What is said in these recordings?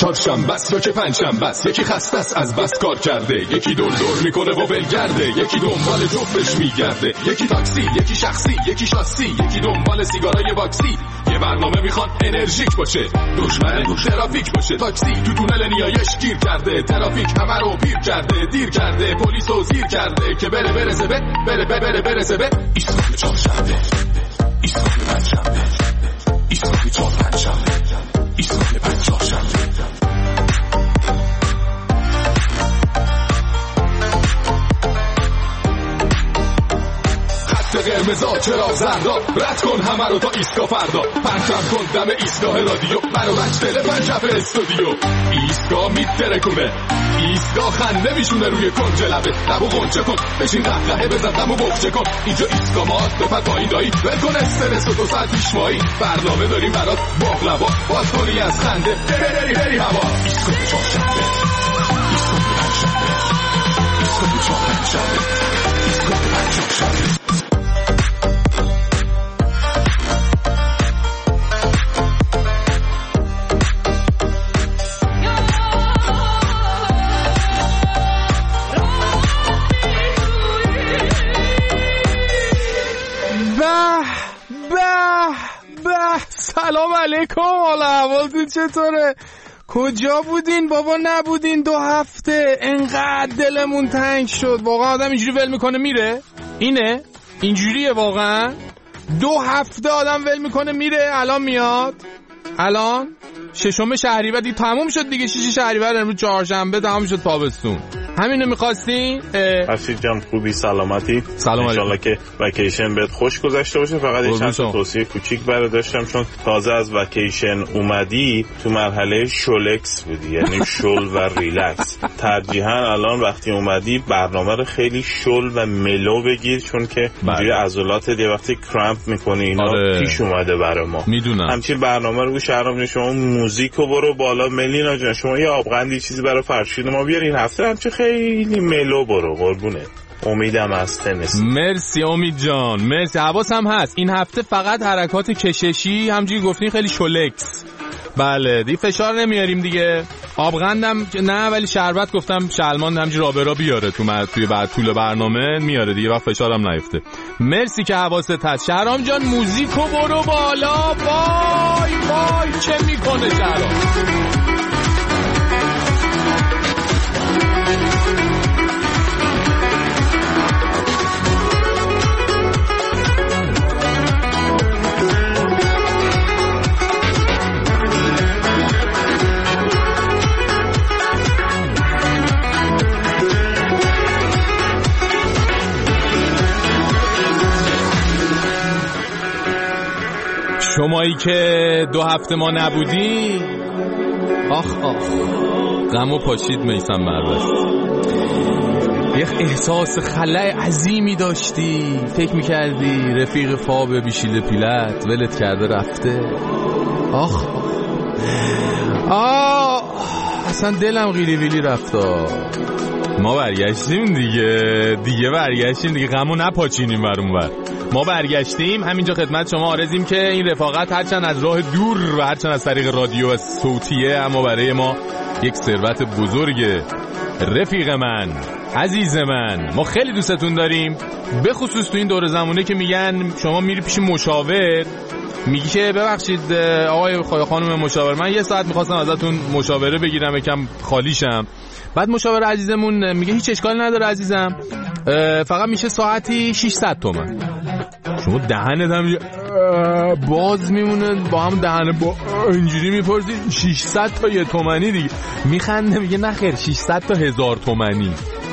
چهارشنبه است یا که پنجشنبه است، یکی خسته است از بس کار کرده، یکی دور میکنه و ولگرده، یکی دنبال جفتش میگرده، یکی تاکسی، یکی شخصی، یکی شاسی، یکی دنبال سیگارای باکسی. یه برنامه میخواد انرژیک باشه، دشمن ترافیک باشه. تاکسی تو تونل نیایش گیر کرده، ترافیک همه رو پیر کرده، دیر کرده، پلیس رو زیر کرده که برسه به ایستگاه چهارشنبه، ایستگاه پنجشنبه، ایستگاه چهارشنبه، ایستگاه پنجشنبه. قرمزا چرا زردا، رد کن همه رو تا ایستگاه فردا، پرچم کن دم ایستگاه رادیو، منو مجدل پنجشنب استودیو. ایستگاه میترکونه، ایستگاه خنده میشونه روی کنج لبه، لبو غنچه کن، بشین قهقهه بزن دمو بخچه کن. اینجا ایستگاه ماست، بپر پایین دایی، ول کن استرس و 2 ساعت پیشمایی، برنامه داریم برات باقلوا، باز کنی از خنده بری هوا. ایستگاه چهارشنبه، ایستگاه پنجشنبه، ایستگاه چهارشنبه، ایستگاه پنجشنبه. سلام علیکم، حالا حوالتون چطوره؟ کجا بودین بابا؟ نبودین 2 هفته، انقدر دلمون تنگ شد. واقعا آدم اینجوری ول میکنه میره؟ اینه؟ اینجوریه واقعا؟ 2 هفته آدم ول میکنه میره، الان میاد. الان 6 شهریور دیگه تموم شد دیگه، 6 شهریور امروز چهارشنبه تموم شد تابستون. همینو می‌خواستین؟ فرشید جان خوبی، سلامتی؟ سلام علیکم. انشالله که وکیشن بهت خوش گذشته باشه. فقط یه چند تا توصیه کوچیک برات داشتم، چون تازه از وکیشن اومدی تو مرحله شولکس بودی، یعنی شل و ریلکس. ترجیحاً الان وقتی اومدی برنامه رو خیلی شل و ملو بگیر، چون که اینجوری عضلاتت یه وقتی کرامپ می‌کنه، اینا پیش اومده برای ما. میدونم همچین برنامه رو گوش آرام. شما موزیکو برو بالا. ملینا جان شما یه آبغندی چیزی برای فرشید ما بیار این هفته، همچه خیلی ملو برو قربونه. امیدم از تنس. مرسی امید جان، مرسی. حواسم هست این هفته فقط حرکات کششی، همونجوری گفتین خیلی شولکس. بله دیگه فشار نمیاریم دیگه. آبغندم نه، ولی شربت گفتم شلمان همینجوری رابرا بیاره توی بعد طول برنامه میاره دیگه، وقت فشارم نیفته. مرسی که حواست هست. شهرام جان موزیکو برو بالا. وای چه میکنه شهرام؟ شمایی که 2 هفته ما نبودی، آخ غمو پاشید میسم مروست. یه احساس خلای عظیمی داشتی، فکر میکردی رفیق خواب بیشیل پیلت ولت کرده رفته. آخ اصلا دلم غیلی ویلی رفتا. ما برگشتیم دیگه برگشتیم دیگه، غمو نپاچینیم برون. ما برگشتیم همینجا خدمت شما آرزیم که این رفاقت هرچند از راه دور و هرچند از طریق رادیو و صوتیه، اما برای ما یک ثروت بزرگه. رفیق من، عزیز من، ما خیلی دوستتون داریم، به خصوص تو این دور زمانه که میگن شما میری پیش مشاور، میگی که ببخشید آقای خانم مشاور، من 1 ساعت میخواستم ازتون مشاوره بگیرم، یکم خالیشم. بعد مشاور عزیزمون میگه هیچ اشکالی نداره عزیزم، فقط میشه ساعتی 600 تومن. شما دهنت هم باز میمونه با هم دهنه با اینجوری میپرسی 600 تا 1 تومنی دیگه. میخنده میگه نخیر 600 تا 1000 تومنی.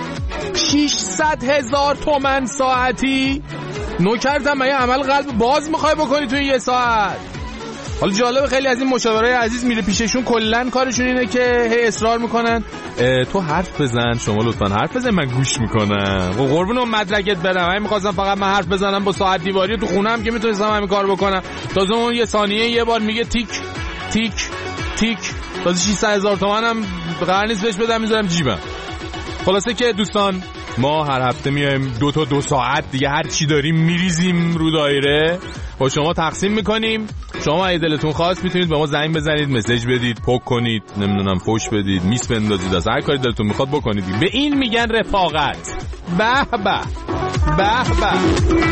600,000 تومن ساعتی؟ نوکرتم مگه عمل قلب باز میخوای بکنی توی 1 ساعت؟ حالا جالب خیلی از این مشاورای عزیز میره پیششون، کلن کارشون اینه که هی اصرار میکنن تو حرف بزن، شما لطفا حرف بزن، من گوش میکنم. قربون اون مدرکت برم، من میخواستم فقط من حرف بزنم با ساعت دیواری تو خونم که میتونستم همین کار بکنم. تازه اون 1 ثانیه یه بار میگه تیک تیک تیک، تازه 600,000 تومن هم قرار نیست بهش بدم، میذارم جیبم. خلاصه که دوستان ما هر هفته میایم 2 تا 2 ساعت دیگه هر چی داریم میریزیم رو دایره، با شما تقسیم میکنیم. شما اگه دلتون خواست میتونید به ما زنگ بزنید، مسیج بدید، پک کنید، نمیدونم فوش بدید، میس بندازید، از هر کاری دلتون میخواد بکنید. به این میگن رفاقت. به به به به.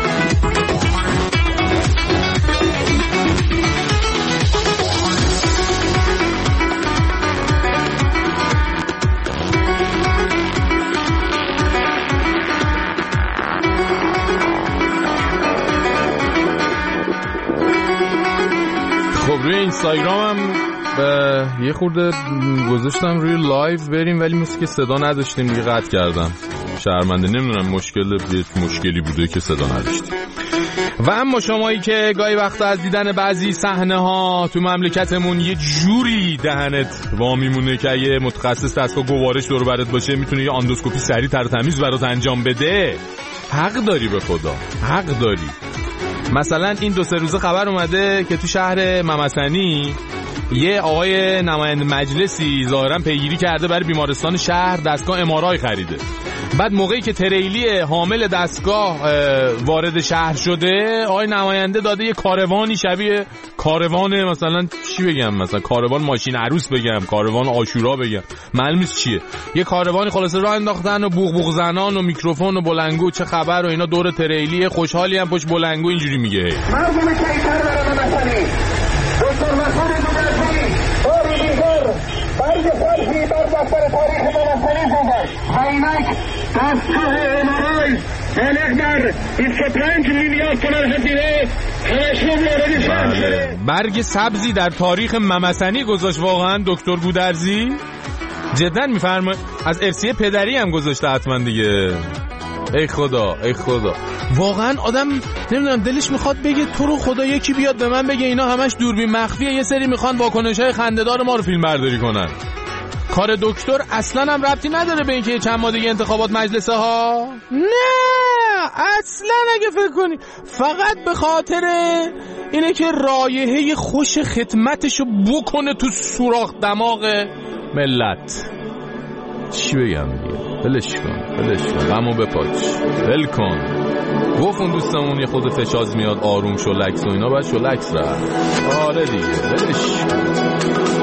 خب روی اینستاگرامم یه خورده گذاشتم روی لایو بریم، ولی مثل که صدا نداشتیم دیگه قطع کردم. شرمنده، نمیدونم مشکلی بوده که صدا نداشتیم. و اما شمایی که گاهی وقتا از دیدن بعضی صحنه ها تو مملکتمون یه جوری دهنت وا میمونه که اگه متخصص دستگاه گوارش دور برات باشه میتونه یه اندوسکوپی سریع تر تمیز برات انجام بده، حق داری، به خدا حق داری. مثلا این 2-3 روزه خبر اومده که تو شهر ممسنی یه آقای نماینده مجلسی ظاهرا پیگیری کرده برای بیمارستان شهر دستگاه MRI خریده. بعد موقعی که تریلی حامل دستگاه وارد شهر شده، آقای نماینده داده یه کاروانی شبیه کاروان، مثلا چی بگم، مثلا کاروان ماشین عروس بگم، کاروان عاشورا بگم، معلوم نیست چیه، یه کاروانی خلاصه راه انداختن و بوق زنان و میکروفون و بلنگو چه خبر و اینا دور تریلی، خوشحالی هم پشت بلنگو اینجوری میگه مردم کیفر برای ممسنی دکتر مسعود گودرزی باری دیگر برگ فرشی بر دفتر تاریخ ممسنی زدن عینک دستگاه MRI بالغ بر 25 میلیارد دلار هزینه همشون وارد شهر شده. برگ سبزی در تاریخ ممسنی گذاشت واقعا دکتر گودرزی، جدا میفرمایید از ارثیه پدری هم گذاشته حتما دیگه. ای خدا ای خدا، واقعا آدم نمیدونم دلش میخواد بگه تو رو خدا یکی بیاد به من بگه اینا همش دوربین مخفیه، یه سری میخوان واکنش‌های خنده‌دار ما رو فیلم برداری کنن. کار دکتر اصلا هم ربطی نداره به اینکه چند ماه دیگه انتخابات مجلسه ها، نه اصلا. اگه فکر کنی فقط به خاطر اینه که رایحه خوش خدمتشو بکنه تو سوراخ دماغ ملت. چی بگم دیگه، بلش کن غمو بپاچ، ول کن. گفت اون دوستمون یه خود فشاز میاد آروم شلکس و اینا، باید شلکس رفت. آره دیگه بلش کن.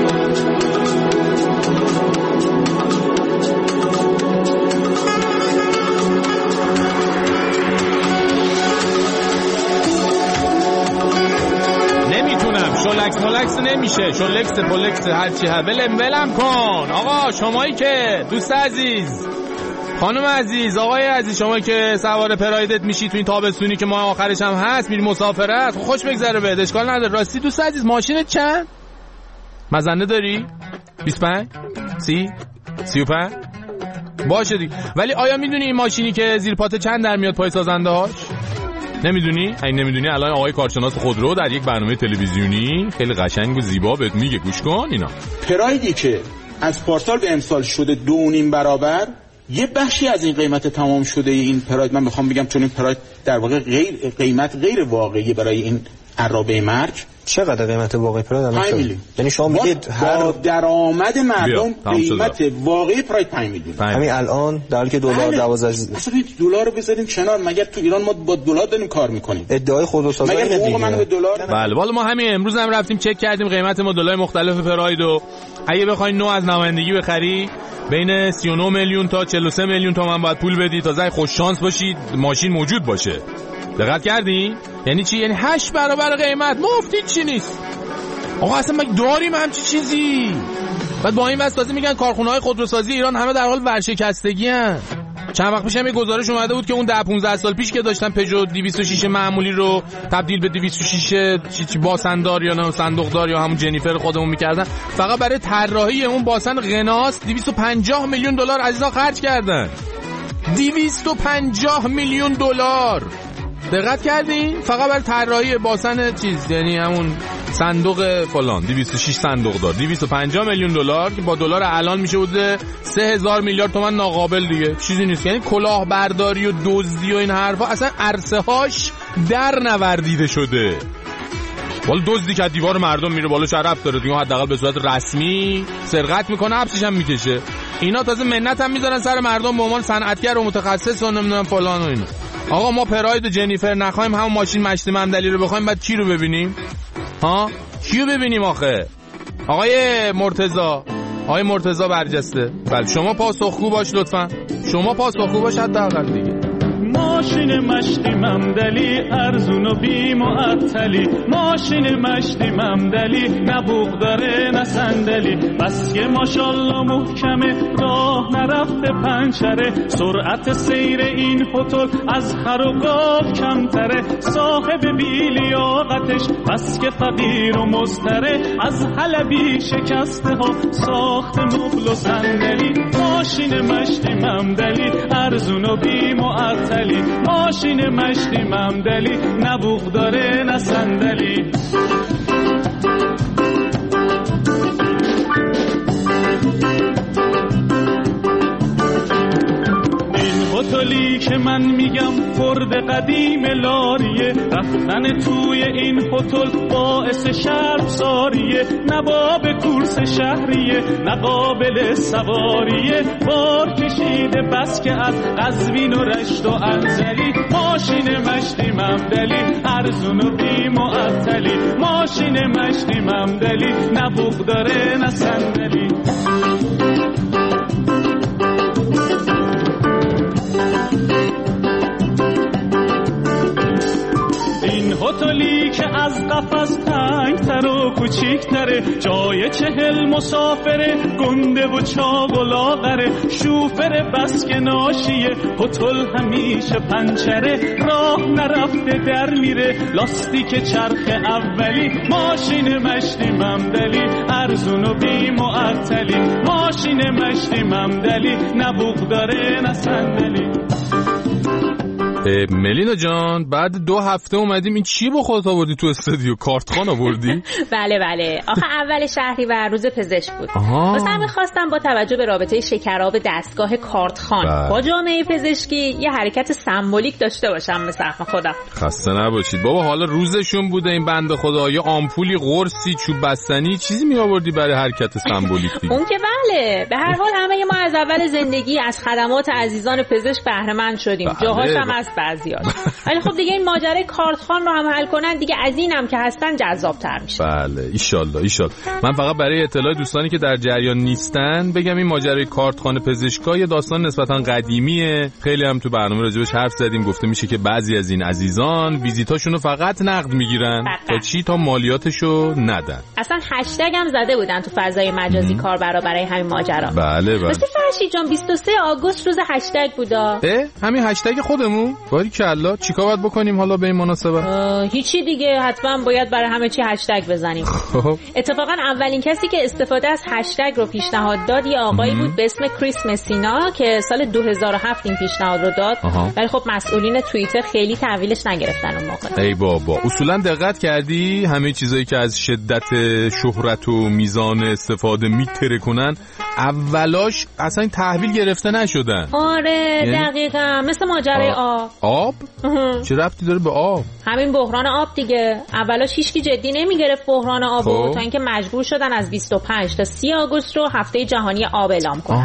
شلکس نمیشه، شلکس پولکس هرچی ولم کن. آقا شمایی که دوست عزیز، خانم عزیز، آقای عزیز، شمایی که سوار پرایدت میشی تو این تابستونی که ما آخرش هم هست میری مسافرت، خوش بگذره بهت، اشکال نداره. راستی دوست عزیز ماشینت چند؟ مزنه داری؟ 25 30 35 باشه دیگه. ولی آیا میدونی این ماشینی که زیر پات چند در میاد پای سازنده هاش؟ نمیدونی؟ اگه نمیدونی الان آقای کارشناس خودرو در یک برنامه تلویزیونی خیلی قشنگ و زیبا بهت میگه، گوش کن اینا. پرایدی که از پارسال به امسال شده 2.5 برابر، یه بخشی از این قیمت تمام شده این پراید، من میخوام بگم چون این پراید در واقع قیمت غیر واقعی برای این عرابه مرگ. چقدر قیمت واقعی پراید الان شده؟ یعنی شما میگید هر درآمد مردم قیمت واقعی پراید 5 میلیون همین الان، در حالی که دلار 12. اصلا دلار رو بذاریم کنار، مگر تو ایران ما با دلار داریم کار میکنیم؟ ادعای خودروسازی مگر حقوق من به دلار؟ بله والا ما همین امروز هم رفتیم چک کردیم قیمت مدل‌های مختلف پرایدو. اگه بخواید نو از نمایندگی بخری بین 39 میلیون تا 43 میلیون تومان باید پول بدی تا خوش شانس باشید ماشین موجود باشه. دقت کردی؟ یعنی چی؟ یعنی 8 برابر قیمت. مفتی چی نیست آقا، اصلا ما داریم همچی چیزی؟ بعد با این واسطه میگن کارخونه‌های خودروسازی ایران همه در حال ورشکستگی ان. چند وقت پیش هم یه گزارش اومده بود که اون 10-15 سال پیش که داشتن پژو 206 معمولی رو تبدیل به 206 چی باسندار یا نه صندوقدار یا همون جنیفر خودمون میکردن، فقط برای طراحی اون باسن غناس 250 میلیون دلار عزیزا خرج کردن. 250 میلیون دلار. دقت کردین؟ فقط برای طراحی باسن چیز، یعنی همون صندوق فلان 206 صندوق دار 250 میلیون دلار که با دلار الان میشه بوده 3000 میلیارد تومان ناقابل دیگه، چیزی نیست. یعنی کلاهبرداری و دزدی و این حرفا اصلا عرصه هاش در نوردیده شده. والا دزدی که دیوار مردم میره بالا شرف داره دیگه، حداقل به صورت رسمی سرقت میکنه، حبسش هم میکشه. اینا تازه منت هم میذارن سر مردم به عنوان صنعتگر و متخصص و نمیدونم فلان و اینا. آقا ما پراید و جنیفر نخوایم، همون ماشین مشتی ممدلی رو بخوایم، بعد کی رو ببینیم؟ ها کیو ببینیم آخه؟ آقای مرتضی برجسته، بله شما پاسخگو باش لطفا، شما پاسخگو باش حداقل دیگه. ماشین مشتی ممدلی ارزون و بی معطلی، ماشین مشتی ممدلی نه بوق داره نه صندلی، بس که ماشالله محکمه راه نرفته پنچره، سرعت سیر این هتل از خر و گاو کمتره، صاحب بی لیاقتش بس که فقیر و مضطره، از حلبی شکسته ها ساخت مبل و صندلی، ماشین مشتی ممدلی ارزون و بی معطلی، ماشین مشتی ممدلی نه بوق داره نه صندلی. هتلی که من میگم فرد قدیم لاریه، رفتن توی این هتل باعث شرمساریه، نه باب کورس شهریه نه قابل سواریه، بار کشیده بس که از قزوین و رشت و انزلی، ماشین مشتی ممدلی ارزون و بی معطلی، ماشین مشتی ممدلی نه بوق داره نه صندلی. هتلی که از قفس تنگتر و کوچیکتره، جای 40 مسافره گنده و چاق و لاغره، شوفر بس که ناشیه هتل همیشه پنچره، راه نرفته در میره لاستیک چرخ اولی، ماشین مشتی ممدلی ارزون و بی معطلی، ماشین مشتی ممدلی نه بوق داره نه صندلی. ملینا جان بعد 2 هفته اومدیم، این چی با خودت آوردی تو استودیو؟ کارتخوان آوردی؟ بله آخه اول شهریور روز پزشک بود، واسه همین خواستم با توجه به رابطه شکراب دستگاه کارتخوان با جامعه پزشکی یه حرکت سمبولیک داشته باشم به زعم خودم. خسته نباشید بابا، حالا روزشون بوده این بنده خدا، یه آمپولی قرصی چوب بستنی چیزی می آوردی برای حرکت سمبولیک دیگه. اون که بله، به هر حال همه ما از اول زندگی از خدمات عزیزان پزشک بهره مند شدیم، جاهاش هم از بعضیات. ولی خب دیگه این ماجرای کارتخوان رو هم حل کنن دیگه، از اینم که هستن جذاب‌تر میشه. بله ایشالله. من فقط برای اطلاع دوستانی که در جریان نیستن بگم این ماجرای کارتخوان پزشکا یه داستان نسبتا قدیمیه، خیلی هم تو برنامه راجبش حرف زدیم، گفته میشه که بعضی از این عزیزان ویزیتاشونو فقط نقد میگیرن تا چی تا مالیاتشو ندن. اصلا هشتگ هم زده بودن تو فضای مجازی کاربرا برای همین ماجرا. بله مثل فرشید جان 23 آگوست روز هشتگ بودا. همین هشتگ خودمون؟ باریکلا. چیکار باید بکنیم حالا به این مناسبت؟ هیچی دیگه، حتما باید برای همه چی هشتگ بزنیم. اتفاقا اولین کسی که استفاده از هشتگ رو پیشنهاد داد یه آقایی بود به اسم کریس مسینا که سال 2007 این پیشنهاد رو داد، ولی خب مسئولین توییتر خیلی تحویلش نگرفتن اون موقع. ای بابا، اصولا دقت کردی همه چیزایی که از شدت شهرت و میزان استفاده میتره کنن اولاش اصلا تحویل گرفته نشدن. آره دقیقاً، مثل ماجرای آب؟ چه ربطی داره به آب؟ همین بحران آب دیگه، اولاش هیچکی جدی نمیگرفت بحران آبو، تا اینکه مجبور شدن از 25 تا 30 آگوست رو هفته جهانی آب اعلام کنن.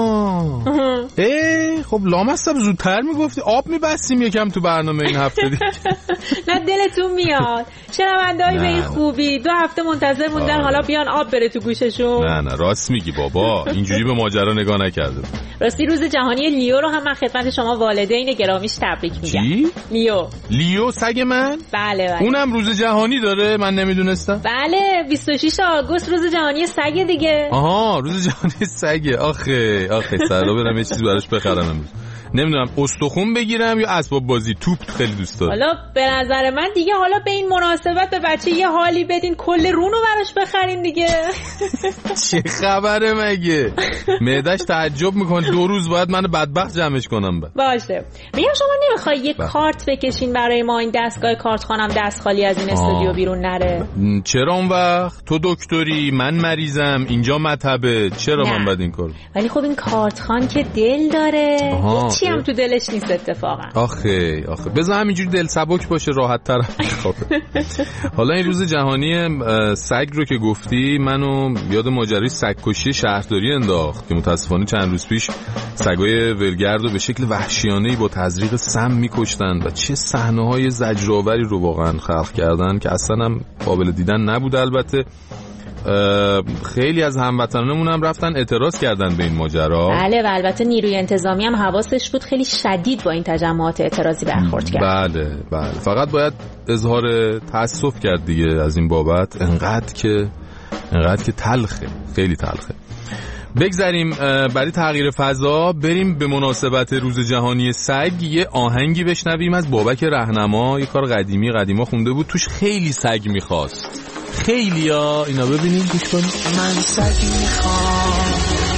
خب لامصب زودتر میگفتی آب میبستیم یکم تو برنامه این هفته دیگه. نه دلتون میاد شنونده‌ای به این خوبی 2 هفته منتظر موندن حالا بیان آب بره تو گوششون. نه راست میگی بابا، اینجوری به ماجرا نگاه نکردم. راستی روز جهانی لیو رو هم من خدمت شما والدین گرامیش تبریک میگم. چی؟ لیو سگ من؟ بله. اونم روز جهانی داره؟ من نمیدونستم. بله 26 آگوست روز جهانی سگ دیگه. روز جهانی سگه. آخه سرا برم یه چیزی براش بخرم امروز. نمیدونم استخون بگیرم یا اسباب بازی، توپ خیلی دوست دارم. حالا به نظر من دیگه حالا به این مناسبت به بچه یه حالی بدین، کل رونو براش بخرین دیگه. چه خبره مگه؟ معده‌اش تعجب میکنه 2 روز باید من بدبخت جمعش کنم باشه. میگم شما نمیخوای یه کارت بکشین برای ما، این دستگاه کارتخوانم دست خالی از این استودیو بیرون نره؟ چرا اون وقت تو دکتری من مریضم اینجا مطبه، چرا من باید این کارو؟ ولی خب این کارتخوان که دل داره، هیچی هم تو دلش نیست اتفاقا. آخه بذار همینجوری دل سبک باشه، راحت تر. حالا این روز جهانی سگ رو که گفتی منو یاد ماجرای سگ‌کشی شهرداری انداخت که متاسفانه چند روز پیش سگای ولگرد رو به شکل وحشیانه‌ای با تزریق سم می‌کشتن و چه صحنه‌های زجرآوری رو واقعا خلق کردن که اصلا هم قابل دیدن نبود. البته خیلی از هموطنانمون هم رفتن اعتراض کردن به این ماجرا. بله و البته نیروی انتظامی هم حواسش بود، خیلی شدید با این تجمعات اعتراضی برخورد کرد. بله فقط باید اظهار تأسف کرد دیگه از این بابت. انقدر که تلخه، خیلی تلخه. بگذاریم برای تغییر فضا بریم به مناسبت روز جهانی سگ یه آهنگی بشنویم از بابک رهنما. یه کار قدیما خونده بود، توش خیلی سگ میخواست. خیلیا اینا ببینیم گوش کنیم. من سگ میخوام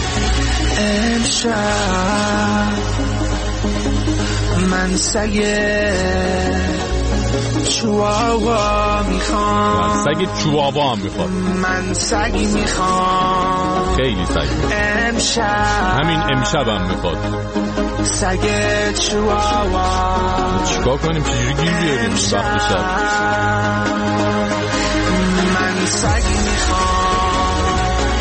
امشب، من سگ چواوا میخوام، سگ چواوا هم میخواد. من سگ میخوام خیلی سگ امشب، همین امشب هم میخواد سگ چواوا. چیکار کنیم؟ چجوری گیر بیاریم وقت شب؟ من سگ میخوام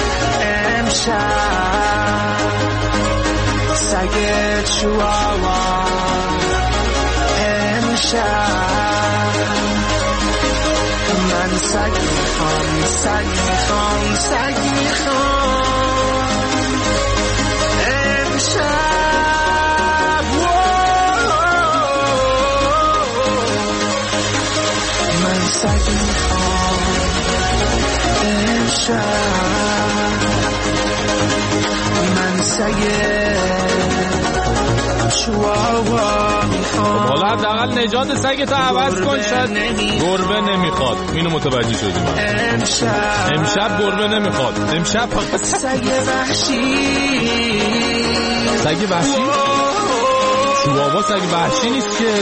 امشب، سگ چواوا امشب. من سگ میخوام، سگ میخوام، سگ میخوام امشب. من سگ میخوام امشب، من سگ چواوا میخوام. حالا حداقل نژاد سگتو عوض کن، شاید گربه نمیخواد. اینو متوجه شدیم امشب گربه نمیخواد. امشب سگ وحشی. سگ وحشی؟ چواوا سگ وحشی نیست که.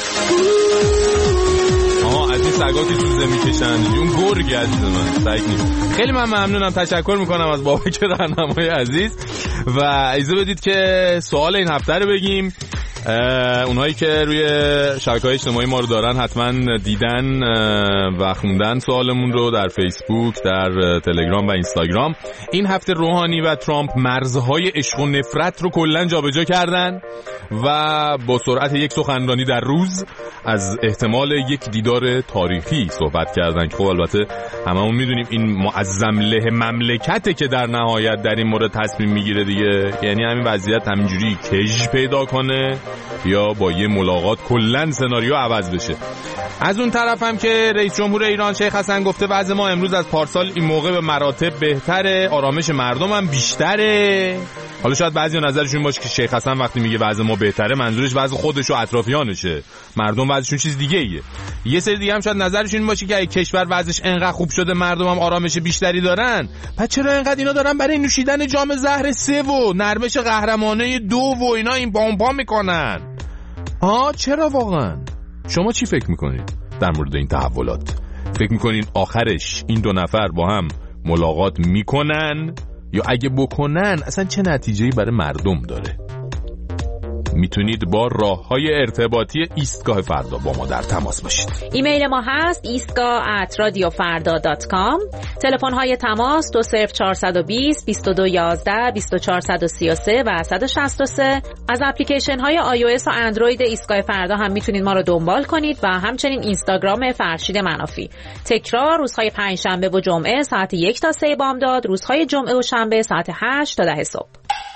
از این سگا که چوزه میکشن، اون گرگ عزیز من، سگ نیست. خیلی من ممنونم، تشکر میکنم از بابک رهنمای عزیز. و اجازه بدید که سوال این هفته رو بگیم. اونهایی که روی شبکه‌های اجتماعی ما رو دارن حتما دیدن و خوندن سوالمون رو در فیسبوک، در تلگرام و اینستاگرام. این هفته روحانی و ترامپ مرزهای عشق و نفرت رو کلاً جابجا کردن و با سرعت یک سخنرانی در روز از احتمال یک دیدار تاریخی صحبت کردن که خب البته هممون میدونیم این معظم له مملکته که در نهایت در این مورد تصمیم میگیره دیگه. یعنی همین وضعیت همینجوری کژ پیدا کنه یا با یه ملاقات کلاً سناریو عوض بشه. از اون طرف هم که رئیس جمهور ایران شیخ حسن گفته وضع ما امروز از پارسال این موقع به مراتب بهتره، آرامش مردم هم بیشتره. حالا شاید بعضی نظرشون باشه که شیخ حسن وقتی میگه وضع ما بهتره منظورش وضع خودش و اطرافیانشه، مردم وضعشون چیز دیگه ایه. یه سری دیگه هم شاید نظرشون باشه که اگه کشور وضعش انقدر خوب شده مردم هم آرامش بیشتری دارن، پس چرا انقدر اینا دارن برای نوشیدن جام زهر 3 و نرمش قهرمانه 2 و اینا این پام میکنن؟ چرا واقعا؟ شما چی فکر میکنید در مورد این تحولات؟ فکر میکنین آخرش این 2 نفر با هم ملاقات میکنن یا اگه بکنن اصلا چه نتیجه‌ای برای مردم داره؟ میتونید با راه‌های ارتباطی ایستگاه فردا با ما در تماس باشید. ایمیل ما هست istga@radiofarda.com. تلفن‌های تماس 20420 2211 2433 و 163. از اپلیکیشن‌های iOS و اندروید ایستگاه فردا هم میتونید ما رو دنبال کنید و همچنین اینستاگرام فرشید منافی. تکرار روزهای پنجشنبه و جمعه ساعت 1 تا 3 بامداد، روزهای جمعه و شنبه ساعت 8 تا 10 صبح.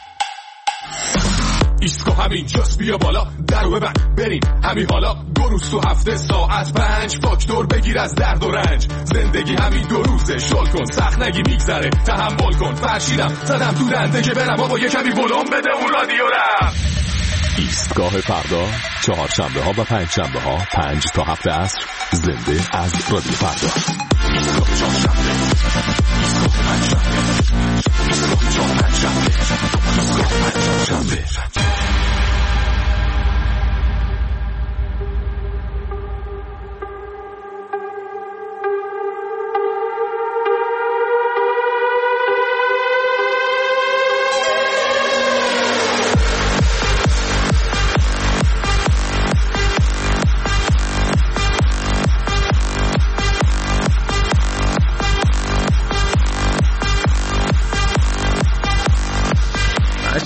ایستگاه همین جاست، بیا بالا درو ببند بریم همین حالا. 2 روز تو هفته ساعت 5 فاکتور بگیر از درد و رنج. زندگی همین 2 روزه، شل کن سخت نگی میگذره، تحمل کن. فرشیدم زدم تو دنده که برم بابا یه کمی ولوم بده اون رادیو رم. ایستگاه فردا چهارشنبه ها و پنجشنبه ها 5 تا 7 عصر زنده از رادیو فردا. ایستگاه چهارشنبه، ایستگاه پنجشنبه، ایستگاه چهارشنبه، ایستگاه پنجشنبه.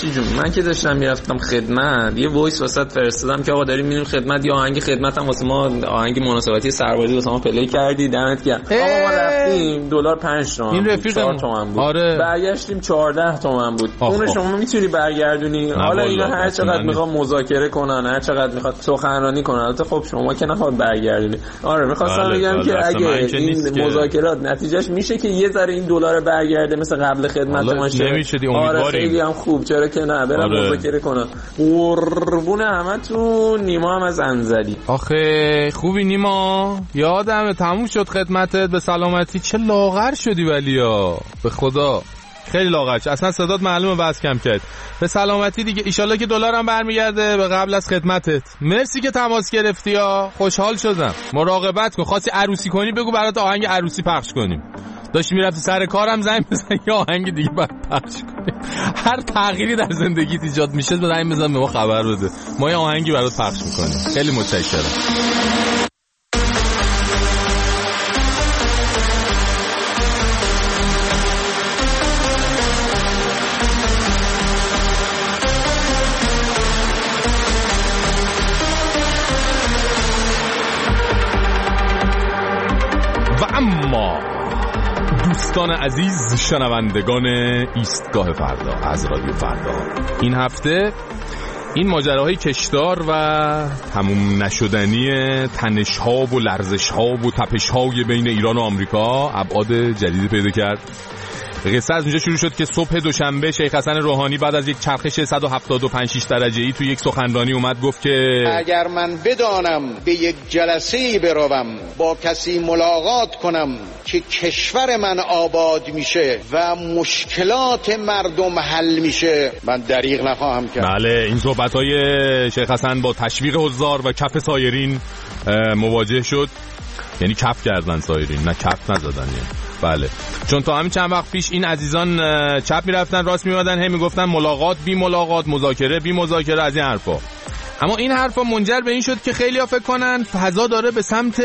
مهدی جون، من که داشتم میرفتم خدمت یه وایس واسط فرستادم که آقا داریم میریم خدمت، یا آهنگ خدمت هم واسه ما آهنگ مناسبتی سربازی واسه ما پلی کردی، دمت گرم. آقا ما رفتیم دلار 5 تومن این رفیق 4 تومن بود. آره. برگشتیم 14 تومن بود. اون شما میتونی برگردونی؟ حالا اینا هر چقدر میخواد مذاکره کنن، هر چقدر میخواد سخنرانی کنن، البته خب شما که نخواد برگردونی. آره میخواستم بگم که اگه این مذاکرات نتیجهش میشه که یه ذره این دلار برگرده مثل قبل خدمت باشه، آره خیلی هم خوب، چرا که نه، برم مذاکره کنم. قربون همتون. نیما هم از انزلی. آخه خوبی نیما، یادمه تموم شد خدمتت، به سلامتی. چه لاغر شدی ولیا، به خدا خیلی لاغر شد، اصلا صدات معلومه بس کم کرد. به سلامتی دیگه، ایشالله که دلارم برمیگرده به قبل از خدمتت. مرسی که تماس گرفتی ها، خوشحال شدم. مراقبت کن، خواستی عروسی کنی بگو برات آهنگ عروسی پخش کنیم. داشتی میرفتی سر کارم زنگ بزن یا آهنگ دیگه بعد پخش کنیم. هر تغییری در زندگیت ایجاد میشه زنگ بزن به ما خبر بده، ما یه آهنگی برات پخش میکنیم. خیلی متشکرم. دوستان عزیز شنوندگان ایستگاه فردا از رادیو فردا، این هفته این ماجراهای کشدار و تموم نشدنی تنش‌ها و لرزش‌ها و تپش‌های بین ایران و آمریکا ابعاد جدیدی پیدا کرد. قصه از اونجا شروع شد که صبح دوشنبه شیخ حسن روحانی بعد از یک چرخش 175 درجه‌ای تو یک سخنرانی اومد گفت که اگر من بدانم به یک جلسه‌ای بروم با کسی ملاقات کنم که کشور من آباد میشه و مشکلات مردم حل میشه، من دریغ نخواهم کرد. بله، این صحبت‌های شیخ حسن با تشویق حضار و کف سایرین مواجه شد. یعنی کف کردن سایرین، نه کف نزدن. بله، چون تا همین چند وقت پیش این عزیزان چپ میرفتن راست میومدن، هی میگفتن ملاقات بی ملاقات، مذاکره بی مذاکره، از این حرفا. اما این حرفا منجر به این شد که خیلی‌ها فکر کنن فضا داره به سمت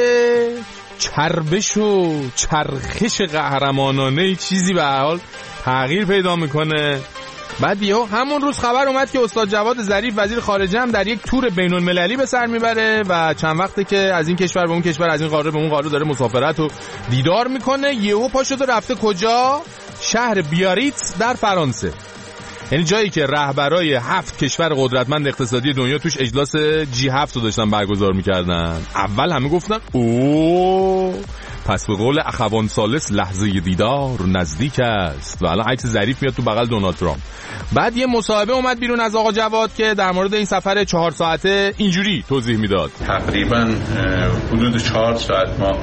چربش و چرخش قهرمانانه چیزی به هر حال تغییر پیدا میکنه. بعد یهو همون روز خبر اومد که استاد جواد ظریف وزیر خارجه هم در یک تور بین‌المللی به سر میبره و چند وقته که از این کشور به اون کشور، از این قاره به اون قاره داره مسافرت و دیدار میکنه. یهو پا شده رفته کجا؟ شهر بیاریتس در فرانسه. یعنی جایی که رهبرای 7 کشور قدرتمند اقتصادی دنیا توش اجلاس G7 رو داشتن برگزار میکردن. اول همه گفتن اوه، پس به قول اخوان ثالث لحظه دیدار نزدیک است. و الان عکس ظریف میاد تو بغل دونالد ترامپ. بعد یه مصاحبه اومد بیرون از آقا جواد که در مورد این سفر 4 ساعته اینجوری توضیح میداد. تقریبا حدود 4 ساعت ما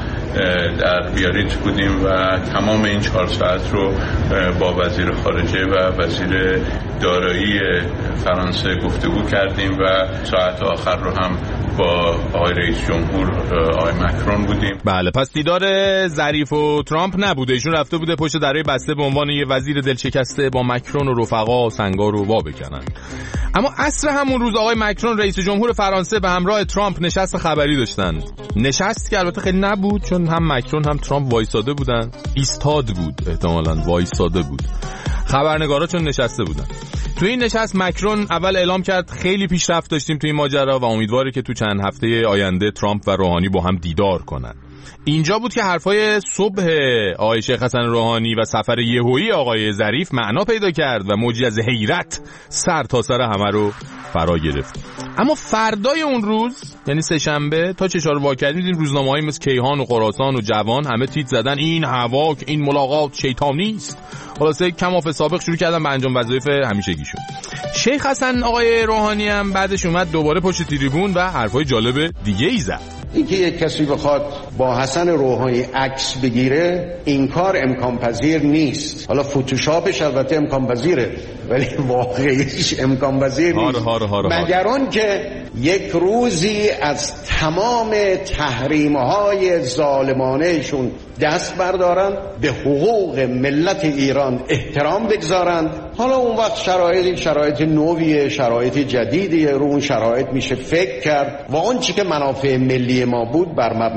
در بیاریتس بودیم و تمام این 4 ساعت رو با وزیر خارجه و وزیر دارایی فرانسه گفتگو کردیم و ساعت آخر رو هم با آقای رئیس جمهور آقای مکرون بودیم. بله، پس دیدار ظریف و ترامپ نبوده، ایشون رفته بوده پشت دره بسته به عنوان یه وزیر دلشکسته با مکرون و رفقا سنگا رو وا بکنن. اما عصر همون روز آقای مکرون رئیس جمهور فرانسه به همراه ترامپ نشست خبری داشتن. نشست که البته خیلی نبود، چون هم مکرون هم ترامپ وایساده بودن. ایستاد بود، احتمالاً وایساده بود. خبرنگارا چون نشسته بودن. تو این نشست مکرون اول اعلام کرد خیلی پیشرفت داشتیم تو این ماجرا و امیدواره که تو چند هفته آینده ترامپ و روحانی با هم دیدار کنن. اینجا بود که حرفای صبح آقای شیخ حسن روحانی و سفر یهویی آقای ظریف معنا پیدا کرد و موجی از حیرت سر تا سر همه رو فرا گرفت. اما فردای اون روز، یعنی سه‌شنبه، تا چشار وا کردیم دیدیم روزنامه‌های مثل کیهان و خراسان و جوان همه تیتر زدن این هوا که این ملاقات شیطانی است. خلاصه کماف سابق شروع کردن به انجام وظایف همیشگیشون. شیخ حسن آقای روحانی هم بعدش اومد دوباره پشت تریبون و حرفای جالب دیگه ای زد. اینکه یک کسی بخواد با حسن روحانی عکس بگیره، این کار امکان پذیر نیست. حالا فتوشاپش البته امکان پذیره ولی واقعیش امکان پذیر نیست. مگر آن که یک روزی از تمام تحریم‌های ظالمانهشون دست بردارن، به حقوق ملت ایران احترام بگذارند. حالا اون وقت شرایط نویه، شرایط جدیدیه، رو اون شرایط میشه فکر کرد و اون چی که منافع ملی ما بود بر مبنای منافع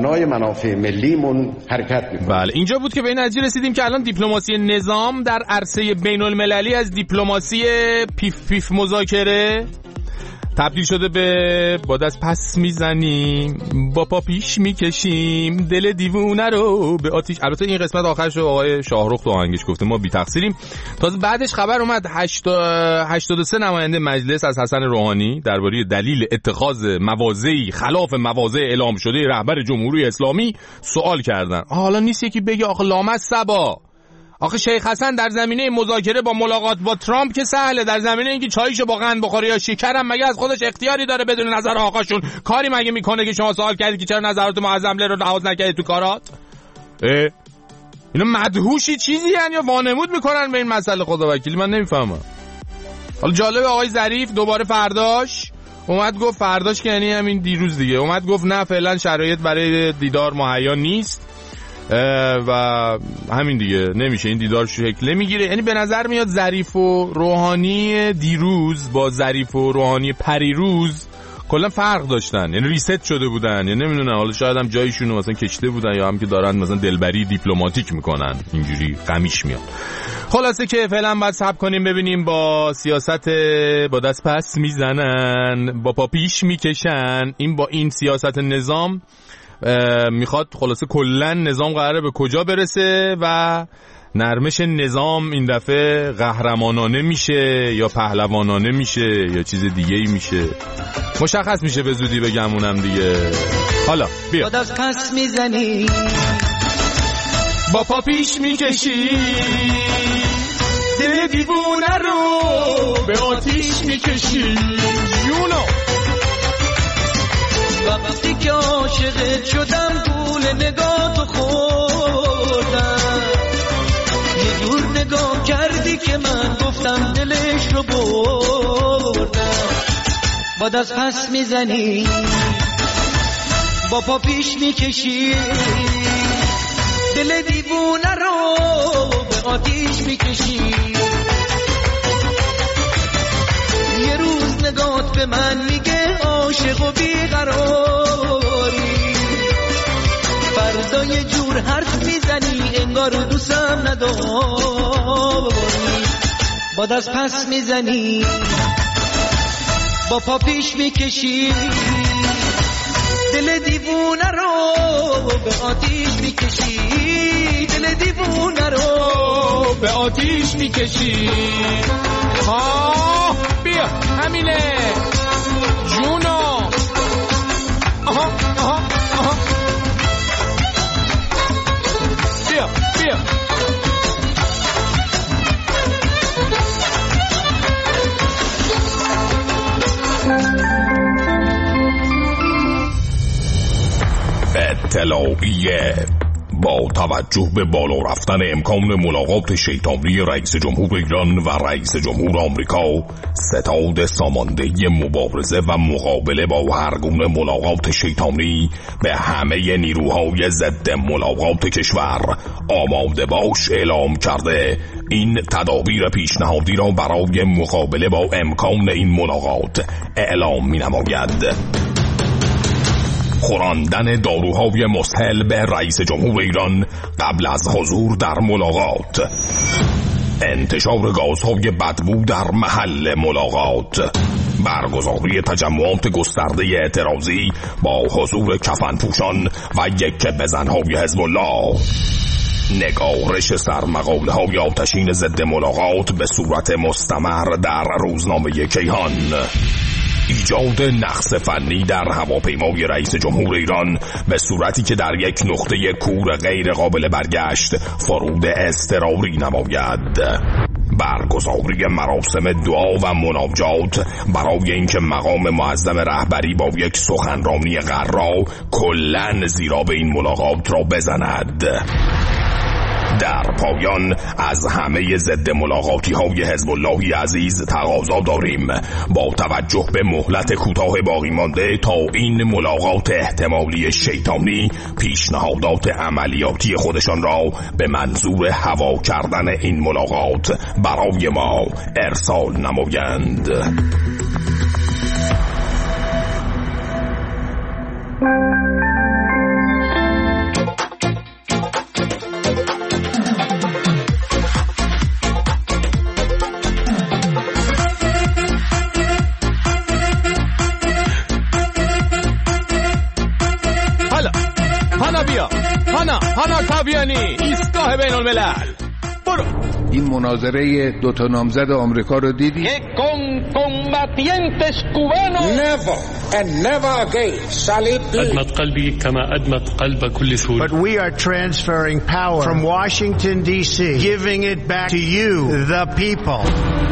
منافع ملیمون حرکت میکنیم. بله اینجا بود که به این نتیجه رسیدیم که الان دیپلماسی نظام در عرصه بین المللی از دیپلماسی پیف مذاکره تبدیل شده به با دست پس میزنیم با پا پیش میکشیم دل دیوونه رو به آتیش. البته این قسمت آخرش رو آقای شاهرخ تو آهنگش گفته، ما بی تقصیریم. تازه بعدش خبر اومد 83 نماینده مجلس از حسن روحانی درباره دلیل اتخاذ مواضعی خلاف مواضع اعلام شده رهبر جمهوری اسلامی سوال کردن. حالا نیست یکی بگه آخه لامصبا، آخه شیخ حسن در زمینه مذاکره با ملاقات با ترامپ که سهله، در زمینه اینکه چایشو با قند بخوره یا شکرم مگه از خودش اختیاری داره بدون نظر آقاشون کاری مگه میکنه که شما سوال کردید که چرا نظرات معظمله رو لحاظ نکردید تو کارات؟ اینا مدهوشی چیزی یعنی یا وانمود میکنن به این مسئله؟ خدا وکیلی من نمیفهمم. حالا جالب آقای ظریف دوباره فرداش اومد گفت، فرداش که یعنی همین دیروز دیگه، اومد گفت نه فعلا شرایط برای دیدار مهیا نیست و همین دیگه نمیشه این دیدار شکل نمیگیره. یعنی به نظر میاد ظریف و روحانی دیروز با ظریف و روحانی پریروز کلا فرق داشتن، یعنی ریست شده بودن، یعنی نمیدونم حالا شاید هم جایشون مثلا کشته بودن یا هم که دارن مثلا دلبری دیپلماتیک میکنن، اینجوری غمیش میاد. خلاصه که فعلا باید صبر کنیم ببینیم با سیاست با دست پس میزنن با پا پیش میکشن، این با این سیاست نظام میخواد خلاصه کلن نظام قراره به کجا برسه و نرمش نظام این دفعه قهرمانانه میشه یا پهلوانانه میشه یا چیز دیگه ای میشه، مشخص میشه به زودی بگمونم دیگه. حالا بیا با دست پس میزنی با پا پیش میکشی دل دیوونه رو به آتیش میکشی یونو. وقتی که عاشقت شدم گول نگاهتو خوردم، یه جور نگاه کردی که من گفتم دلش رو بردم. با دست پس میزنی با پا پیش میکشی دل دیوونه رو به آتیش میکشی. یه روز نگات به من میگه عاشق و بیقراری، فردا یه جور حرف میزنی انگار دوستم نداری. با دست پس میزنی با پا پیش میکشی دل دیوونه رو به آتیش میکشی، دل دیوونه رو به آتیش میکشی. بیا همینه جونو. آها بیا اطلاعیه با توجه به بالا رفتن امکان ملاقات شیطانی رئیس جمهور ایران و رئیس جمهور آمریکا، ستاد سامانده مبارزه و مقابله با هر گونه ملاقات شیطانی به همه نیروهای ضد ملاقات کشور آماده باش اعلام کرده این تدابیر پیشنهادی را برای مقابله با امکان این ملاقات اعلام می‌نماید: خوراندن داروهای مسهل به رئیس جمهور ایران قبل از حضور در ملاقات، انتشار گازهای بدبو در محل ملاقات، برگزاری تجمعات گسترده اعتراضی با حضور کفنپوشان و یک بزنهای حزب الله، نگارش سرمقاله های آتشین ضد ملاقات به صورت مستمر در روزنامه کیهان، ایجاد نقص فنی در هواپیمای رئیس جمهور ایران به صورتی که در یک نقطه کور غیر قابل برگشت فرود اضطراری نماید، برگزاری مراسم دعا و مناجات برای اینکه مقام معظم رهبری با یک سخنرانی قرا کلاً زیرا به این ملاقات را بزند. در پایان از همه ضد ملاقاتی های حزب اللهی عزیز تقاضا داریم با توجه به مهلت کوتاه باقی مانده تا این ملاقات احتمالی شیطانی پیشنهادات عملیاتی خودشان را به منظور هوا کردن این ملاقات برای ما ارسال نمایند. لاویانی ایستگاه بین الملل. برو. این مناظره دوتا نامزد آمریکا رو دیدی؟ Never and never again shall it be. أدمت قلبي كما أدمت قلب كل سوري. But we are transferring power from Washington D.C., giving it back to you, the people.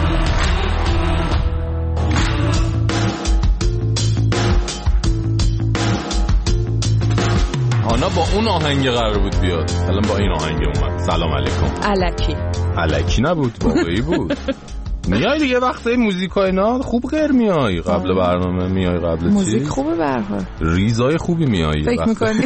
آنا با اون آهنگ قرار بود بیاد، الان با این آهنگ اومد. سلام علیکم. الکی نبود، واقعی بود. میای دیگه وقتی موزیکای اینا خوب غیر میای قبل برنامه، میای قبل چی؟ موزیک خوبه به هر حال. ریزای خوبی میای. فکر می‌کنی؟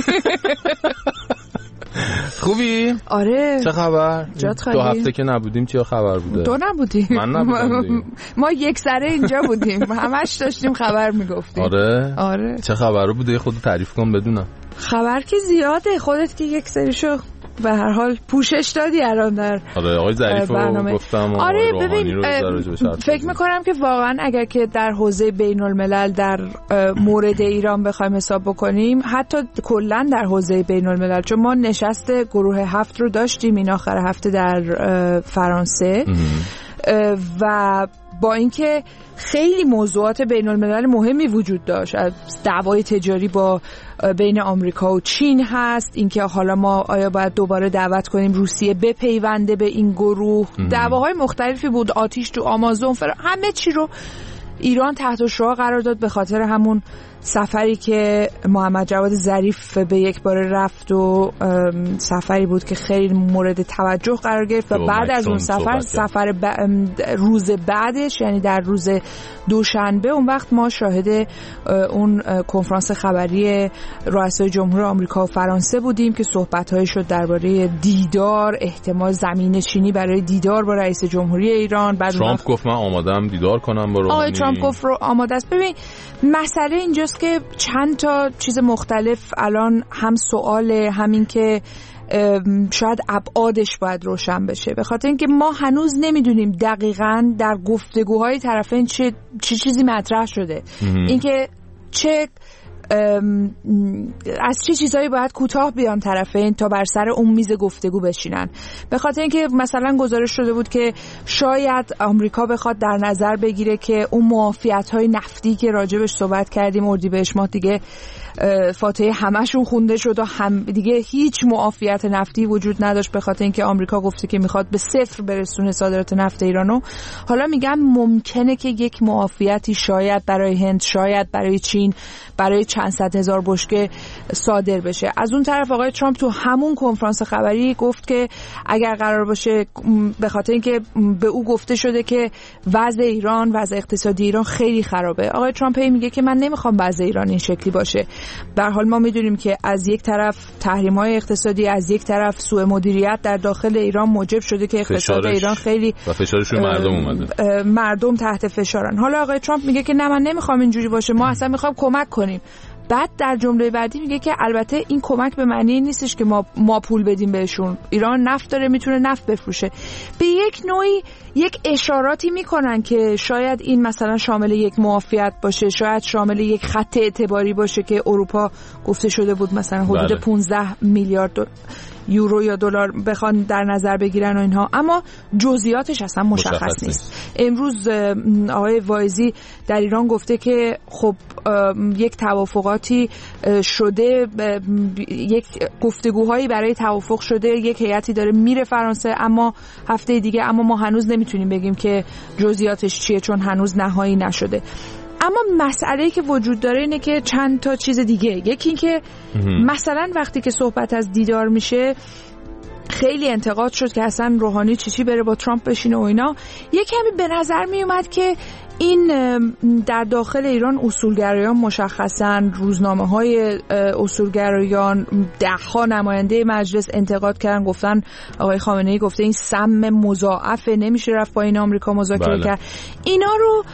خوبی؟ آره. چه خبر؟ جات خالی. 2 هفته که نبودیم چه خبر بوده؟ تو نبودی. من نبودم. ما یک سره اینجا بودیم. همش داشتیم خبر میگفتیم. آره. چه خبر بوده؟ خودت تعریف کن بدونم. خبر که زیاده، خودت که یک سریشو به هر حال پوشش دادی الان در آقای ظریفو گفتم. آره ببین فکر میکنم که واقعا اگر که در حوزه بین الملل در مورد ایران بخوایم حساب بکنیم، حتی کلا در حوزه بین الملل، چون ما نشست گروه 7 رو داشتیم این آخر هفته در فرانسه و با اینکه خیلی موضوعات بین الملل مهمی وجود داشت، از دعوای تجاری با بین آمریکا و چین هست، اینکه حالا ما آیا باید دوباره دعوت کنیم روسیه بپیونده به این گروه، دعواهای مختلفی بود، آتیش تو آمازون، همه چی رو ایران تحت شعاع قرار داد به خاطر همون سفری که محمد جواد ظریف به یک بار رفت و سفری بود که خیلی مورد توجه قرار گرفت و بعد از اون سفر روز بعدش، یعنی در روز دوشنبه، اون وقت ما شاهد اون کنفرانس خبری رؤسای جمهور آمریکا و فرانسه بودیم که صحبت‌هایی شد درباره دیدار، احتمال زمینه‌چینی برای دیدار با رئیس جمهوری ایران. بعد ترامپ گفت من آماده‌ام دیدار کنم با روحانی. ترامپ گفت رو آماده است. ببین مسئله اینجاست که چند تا چیز مختلف الان هم سواله، همین که شاید ابعادش باید روشن بشه، به خاطر اینکه ما هنوز نمیدونیم دقیقاً در گفتگوهای طرفین چه چیزی مطرح شده، اینکه چه از چه چیزایی باید کوتاه بیان طرفین تا بر سر اون میز گفتگو بشینن. به خاطر اینکه مثلا گزارش شده بود که شاید آمریکا بخواد در نظر بگیره که اون معافیت‌های نفتی که راجبش صحبت کردیم اردیبهشت ماه دیگه فاتحه همشون خونده شد و هم دیگه هیچ معافیت نفتی وجود نداشت، به خاطر اینکه آمریکا گفته که میخواد به 0 برسونه صادرات نفت ایرانو. حالا میگم ممکنه که یک معافیتی شاید برای هند، شاید برای چین، برای چند صد هزار بشکه صادر بشه. از اون طرف آقای ترامپ تو همون کنفرانس خبری گفت که اگر قرار باشه، به خاطر اینکه به او گفته شده که وضع ایران، وضع اقتصادی ایران خیلی خرابه، آقای ترامپ میگه که من نمیخوام وضع ایران این شکلی باشه. به هر حال ما میدونیم که از یک طرف تحریم‌های اقتصادی، از یک طرف سوء مدیریت در داخل ایران موجب شده که اقتصاد ایران خیلی و فشارش روی مردم اومده، مردم تحت فشارن. حالا آقای ترامپ میگه که نه من نمیخوام اینجوری باشه، ما اصلا میخوام کمک کنیم. بعد در جمله بعدی میگه که البته این کمک به معنی نیستش که ما پول بدیم بهشون، ایران نفت داره، میتونه نفت بفروشه. به یک نوعی یک اشاراتی میکنن که شاید این مثلا شامل یک معافیت باشه، شاید شامل یک خط اعتباری باشه که اروپا گفته شده بود مثلا حدود 15 میلیارد یورو یا دلار بخوان در نظر بگیرن و اینها، اما جزئیاتش اصلا مشخص نیست. امروز آقای وایزی در ایران گفته که خب یک توافقاتی شده، یک گفتگوهایی برای توافق شده، یک هیئتی داره میره فرانسه اما هفته دیگه، اما ما هنوز نمیتونیم بگیم که جزئیاتش چیه چون هنوز نهایی نشده. اما مسئله‌ای که وجود داره اینه که چند تا چیز دیگه. یکی این که مثلا وقتی که صحبت از دیدار میشه خیلی انتقاد شد که اصلا روحانی چی بره با ترامپ بشینه و اینا. یک کمی به نظر می اومد که این در داخل ایران اصولگرایان مشخصاً روزنامه‌های اصولگرایان، ده‌ها نماینده مجلس انتقاد کردن، گفتن آقای خامنه‌ای گفته این سم مضاعفه، نمیشه رفت با این آمریکا مذاکره کرد. اینا رو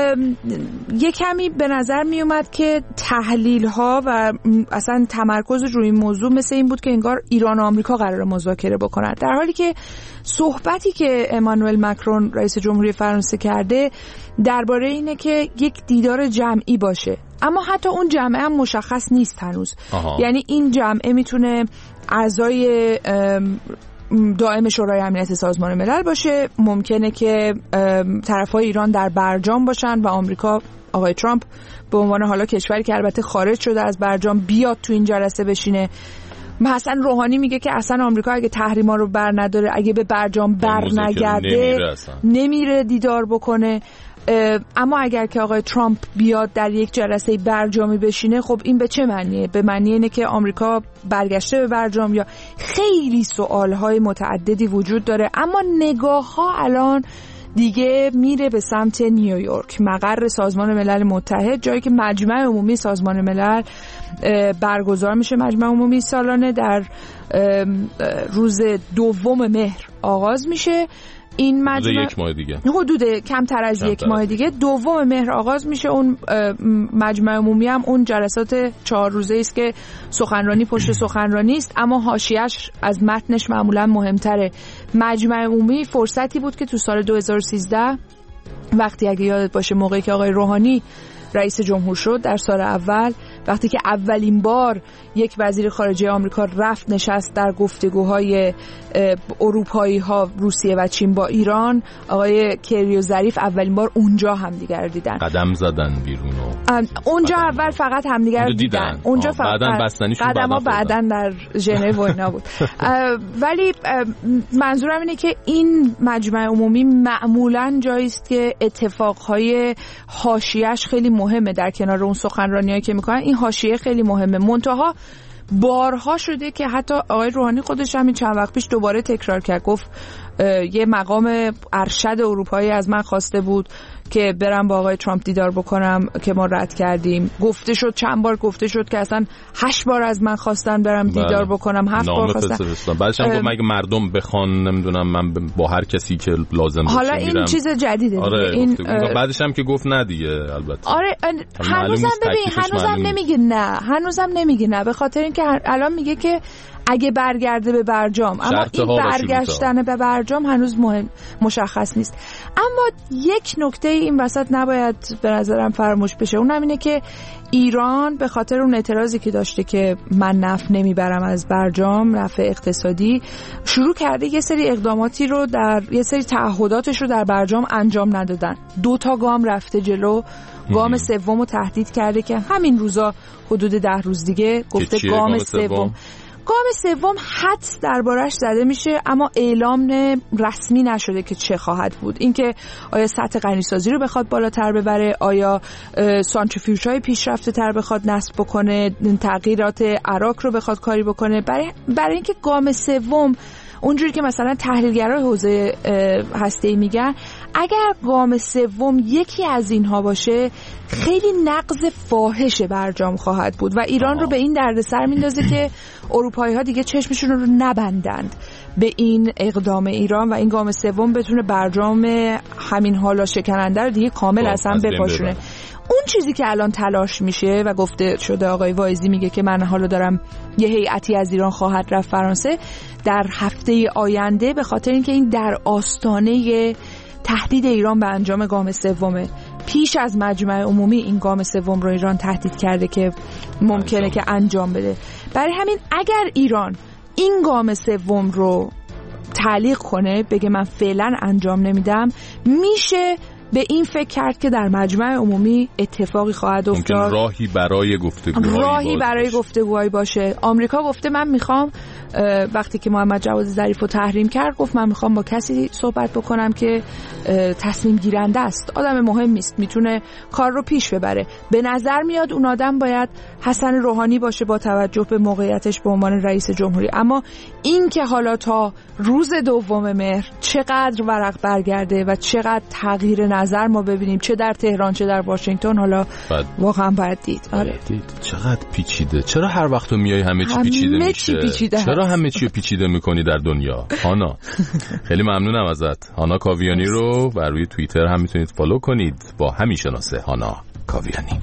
یک کمی به نظر می اومد که تحلیل‌ها و اصلا تمرکز روی این موضوع مثل این بود که انگار ایران و آمریکا قراره مذاکره بکنن، در حالی که صحبتی که امانوئل مکرون رئیس جمهوری فرانسه کرده درباره اینه که یک دیدار جمعی باشه، اما حتی اون جمعه هم مشخص نیست هنوز. یعنی این جمعه میتونه اعضای دائم شورای امنیت سازمان ملل باشه، ممکنه که طرفای ایران در برجام باشن و آمریکا، آقای ترامپ به عنوان حالا کشوری که البته خارج شده از برجام بیاد تو این جلسه بشینه. حسن روحانی میگه که اصلا آمریکا اگه تحریما رو بر نداره، اگه به برجام بر نگرده نمیره دیدار بکنه. اما اگر که آقای ترامپ بیاد در یک جلسه برجامی بشینه، خب این به چه معنیه؟ به معنی اینه که آمریکا برگشته به برجام یا خیلی سوالهای متعددی وجود داره. اما نگاه ها الان دیگه میره به سمت نیویورک، مقر سازمان ملل متحد، جایی که مجمع عمومی سازمان ملل برگزار میشه. مجمع عمومی سالانه در روز 2 مهر آغاز میشه. این مجمع یک ماه دیگه، حدود کمتر از یک ماه دیگه 2 مهر آغاز میشه. اون مجمع عمومی هم اون جلسات 4 روزه است که سخنرانی پشت سخنرانی است، اما حاشیه‌اش از متنش معمولا مهمتره. مجمع عمومی فرصتی بود که تو سال 2013 وقتی اگه یادت باشه موقعی که آقای روحانی رئیس جمهور شد در سال اول، وقتی که اولین بار یک وزیر خارجه آمریکا رفت نشست در گفتگوهای اروپایی ها، روسیه و چین با ایران، آقای کری و ظریف اولین بار اونجا همدیگر دیدن، قدم زدن بیرون. اونجا اول فقط همدیگر دیدن، اونجا فقط قدم‌ها بعدن در ژنو و اینا بود. ولی منظورم اینه که این مجمع عمومی معمولاً جایی است که اتفاقهای حاشیه‌اش خیلی مهمه در کنار اون سخنرانیایی که میکنن. این حاشیه خیلی مهمه. منتها بارها شده که حتی آقای روحانی خودش همین چند وقت پیش دوباره تکرار کرد، گفت یه مقام ارشد اروپایی از من خواسته بود که برم با آقای ترامپ دیدار بکنم که ما رد کردیم. گفته شد چند بار گفته شد که اصلا 8 بار از من خواستن برم دیدار بکنم، 7 بار خواستن. بعدش هم گفت مگه مردم بخوان نمیدونم من با هر کسی که لازم باشه حالا این چیز جدیده. آره این بعدش هم که گفت نه دیگه. البته آره هنوزم نمیگه نه به خاطر اینکه الان میگه که اگه برگرده به برجام، اما این برگشتن به برجام هنوز مشخص نیست. اما یک نکته این وسط نباید به نظرم فراموش بشه، اونم اینه که ایران به خاطر اون اعتراضی که داشته که من نفت نمیبرم از برجام، نفت اقتصادی، شروع کرده یه سری اقداماتی رو در یه سری تعهداتش رو در برجام انجام ندادن. 2 گام رفته جلو، گام سوم رو تهدید کرده که همین روزا حدود 10 روز دیگه گفته گام سوم حدس دربارش زده میشه، اما اعلام رسمی نشده که چه خواهد بود. اینکه آیا سطح غنیسازی رو بخواد بالاتر ببره، آیا سانتریفیوژهای پیشرفته تر بخواد نصب بکنه، تغییرات عراق رو بخواد کاری بکنه. برای اینکه گام سوم اونجوری که مثلا تحلیلگرای حوزه هسته‌ای میگن، اگر گام سوم یکی از اینها باشه خیلی نقض فاحش برجام خواهد بود و ایران رو به این دردسر میندازه که اروپایی ها دیگه چشمشون رو نبندند به این اقدام ایران و این گام سوم بتونه برجام همین حالا شکننده رو دیگه کامل از هم بپاشونه. اون چیزی که الان تلاش میشه و گفته شده، آقای واعظی میگه که من حالا دارم یه هیئتی از ایران خواهد رفت فرانسه در هفته آینده، به خاطر اینکه این در آستانه تهدید ایران به انجام گام سومه. پیش از مجمع عمومی این گام سوم رو ایران تهدید کرده که ممکنه که انجام بده. برای همین اگر ایران این گام سوم رو تعلیق کنه، بگه من فعلا انجام نمیدم، میشه به این فکر کرد که در مجمع عمومی اتفاقی خواهد افتاد، ممکن راهی برای گفتگوهایی باشه. آمریکا گفته من میخوام، وقتی که محمد جواد ظریف رو تحریم کرد گفت من میخوام با کسی صحبت بکنم که تصمیم گیرنده است، آدم مهمی است، میتونه کار رو پیش ببره. به نظر میاد اون آدم باید حسن روحانی باشه با توجه به موقعیتش به عنوان رئیس جمهوری. اما این که حالا تا روز 2 مهر چقدر ورق برگرده و چقدر تغییر نظر ما ببینیم، چه در تهران چه در واشنگتن، حالا واقعا باید دید. آره چقدر پیچیده. چرا هر وقت تو میای همه چی پیچیده میشه؟ چرا همه چی پیچیده میکنی در دنیا؟ هانا خیلی ممنونم ازت. هانا کاویانی رو بر روی توییتر هم میتونید فالو کنید با همین شناسه هانا کاویانی.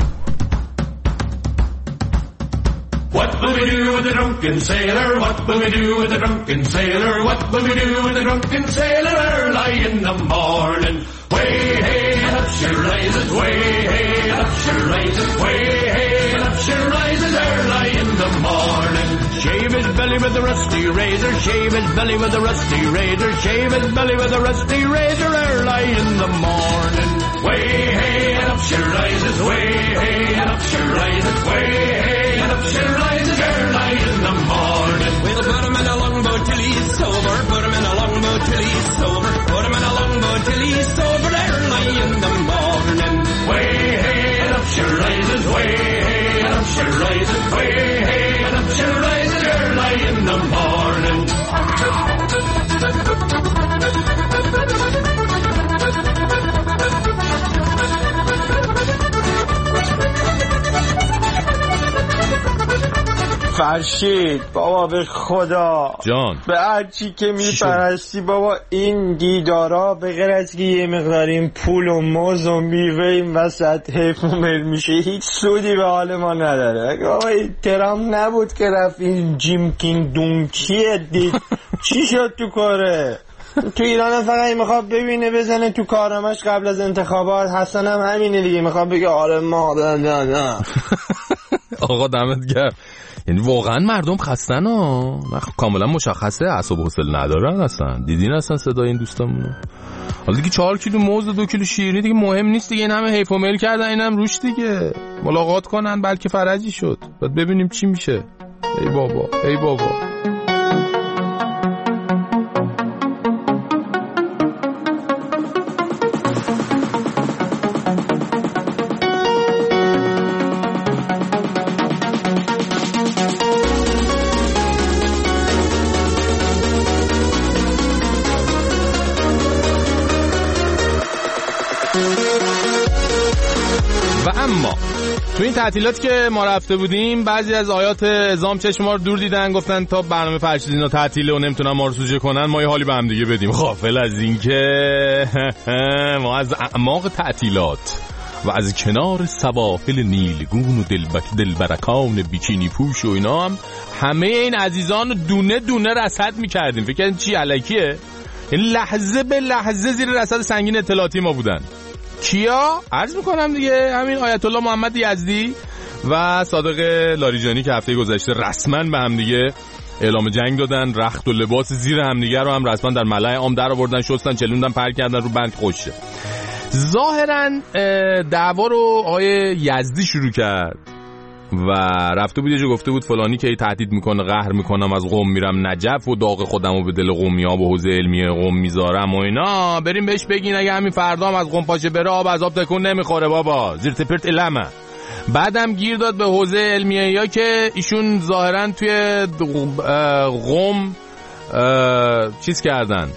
What will we do with the drunken sailor? What will we do with the drunken sailor? What will we do with the drunken sailor early in the morning? Way hey, up she rises, way hey, up she rises, way hey, up she rises early in the morning. Shave his belly belly with a rusty razor, shave his belly with a rusty razor, shave his belly with a rusty razor early in the morning. Way hey and up she rises, way hey and up she rises, way hey and up she rises early in the morning. We'll put him in a longboat till he's sober, put him in a longboat till he's sober, put him in a longboat till he's sober early in the morning. Way hey and up she rises, way hey and up she rises, way hey and up she rises early in the morning. فرشید بابا به خدا جان به هرچی که میپرستی بابا این دیدارا به غیر از که یه مقداریم پول و موز و میوه این وسط حیف و مل میشه هیچ سودی به حال ما نداره. بابا این ترام نبود که رفت این جیم کینگ دونکیه دید چی شد تو کاره؟ تو ایران فقط میخواد ببینه بزنه تو کارمش قبل از انتخابات. حسن هم همینه دیگه، میخواد بگه آره ما نه. آقا دمت گرم. یعنی واقعا مردم خستن ها، کاملا مشخصه، اعصاب و حوصله ندارن اصلا. دیدین اصلا صدای این دوستامونو؟ حالا دیگه 4 کیلو موز و 2 کیلو شیرینی دیگه مهم نیست دیگه، این همه حیف و میل کردن، اینم روش دیگه ملاقات کنن بلکه فرجی شد. بعد ببینیم چی میشه. ای بابا ای بابا. تو این تعطیلات که ما رفته بودیم بعضی از آیات اعزام چشم ما رو دور دیدن، گفتن تا برنامه فرشید اینا تعطیله و نمیتونن ما رو سوژه کنن، ما یه حالی به هم دیگه بدیم. غافل از این که ما از اعماق تعطیلات و از کنار سواحل نیلگون و دلبرکان بیکینی پوش و اینا هم همه این عزیزان رو دونه دونه رصد میکردیم. فکر کردیم چی الکیه؟ این لحظه به لحظه زیر رصد سنگین اطلاعاتی ما بودن. کیا؟ عرض میکنم دیگه همین آیت الله محمد یزدی و صادق لاریجانی که هفته گذشته رسما به هم دیگه اعلام جنگ دادن، رخت و لباس زیر هم دیگه رو هم رسما در ملأ عام در آوردن، شستن، چلوندن، پر کردن رو بند خوشه. ظاهرا دعوا رو آقای یزدی شروع کرد و رفته بود یه جا گفته بود فلانی که تهدید میکنه قهر میکنم از قم میرم نجف و داغ خودمو به دل قمیا به حوزه علمیه قم میذارم و اینا، بریم بهش بگین اگه همین فردا هم از قم پاشه بره آب از آب تکون نمیخوره بابا، زیر تپرت علمه. بعدم گیر داد به حوزه علمیه یا که ایشون ظاهرا توی قم چیز کردن،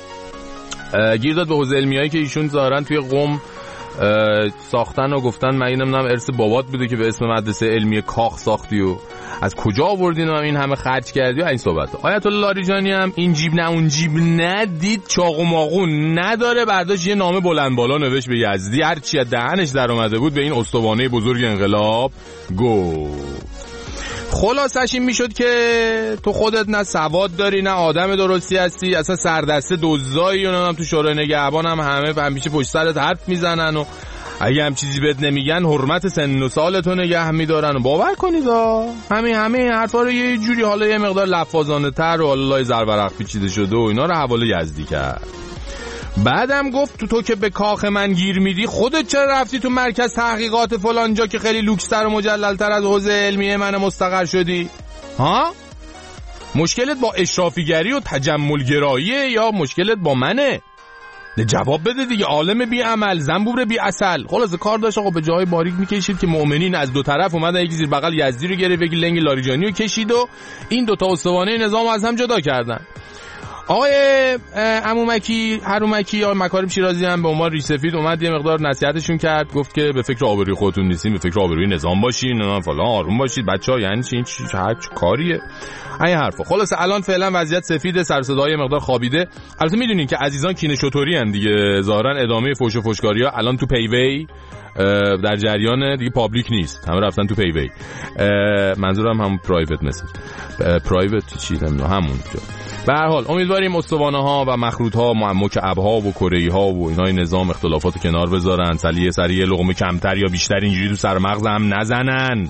گیر داد به حوزه علمیه که ایشون ظاهرا توی قم ساختن و گفتن من نمیدونم ارث بابات بوده که به اسم مدرسه علمی کاخ ساختی و از کجا آوردین و این همه خرج کردی و این صحبت. آیت الله لاریجانی هم این جیب نه اون جیب ندید، چاق و ماغون نداره، برداشت یه نامه بلند بالا نوشت به یزدی، هر چی از دهنش در اومده بود به این استوانه بزرگ انقلاب گفت. خلاصش این میشد که تو خودت نه سواد داری نه آدم درستی هستی، اصلا سردسته دزدایی و هم تو شورای نگهبان هم همه همیشه پشت سرت حرف میزنن و اگه هم چیزی بهت نمیگن حرمت سن و سالتو نگه میدارن و باور کنید همه حرفا رو یه جوری حالا یه مقدار لفاظانه تر و حالا زرورق پیچیده شده و اینا رو حواله یزدی کرد. بعدم گفت تو که به کاخ من گیر میدی خودت چرا رفتی تو مرکز تحقیقات فلان جا که خیلی لوکستر و مجللتر از حوزه علمیه من مستقر شدی؟ ها؟ مشکلت با اشرافیگری و تجملگراییه یا مشکلت با منه؟ جواب بده دیگه، عالم بی عمل، زنبور بی عسل. خلاص کار داشت آقا به جای باریک میکشید که مؤمنین از دو طرف اومدن، یکی زیر بغل یزدی رو گرفت، یکی لنگ لاریجانی رو کشید و این دوتا استوانه نظام از هم جدا کردن. آقای عمومکی حرومکی آقای مکارم شیرازی هم به عنوان ریش سفید اومد یه مقدار نصیحتشون کرد، گفت که به فکر آبروی خودتون نیستین، به فکر آبروی نظام باشین، نه فلان، آروم باشید بچه‌ها، یعنی چی هر چه کاریه این حرفا. خلاص الان فعلا وضعیت سفید، سر صدای مقدار خوابیده. البته میدونین که عزیزان کینه شطوری ان دیگه، ظاهرا ادامه فوش و فوشکاری‌ها الان تو پیوی در جریان دیگه، پابلیک نیست، همه رفتن تو پیوی. منظورم هم پرایوت مسیج، پرایوت چی نمیدونم همون جا. به هر حال امیدواریم استوانه ها و مخروط ها مکعب ها و کره ها و اینای نظام اختلافات کنار بذارن، سریع لقمه کمتر یا بیشتر اینجوری تو سر مغز هم نزنن.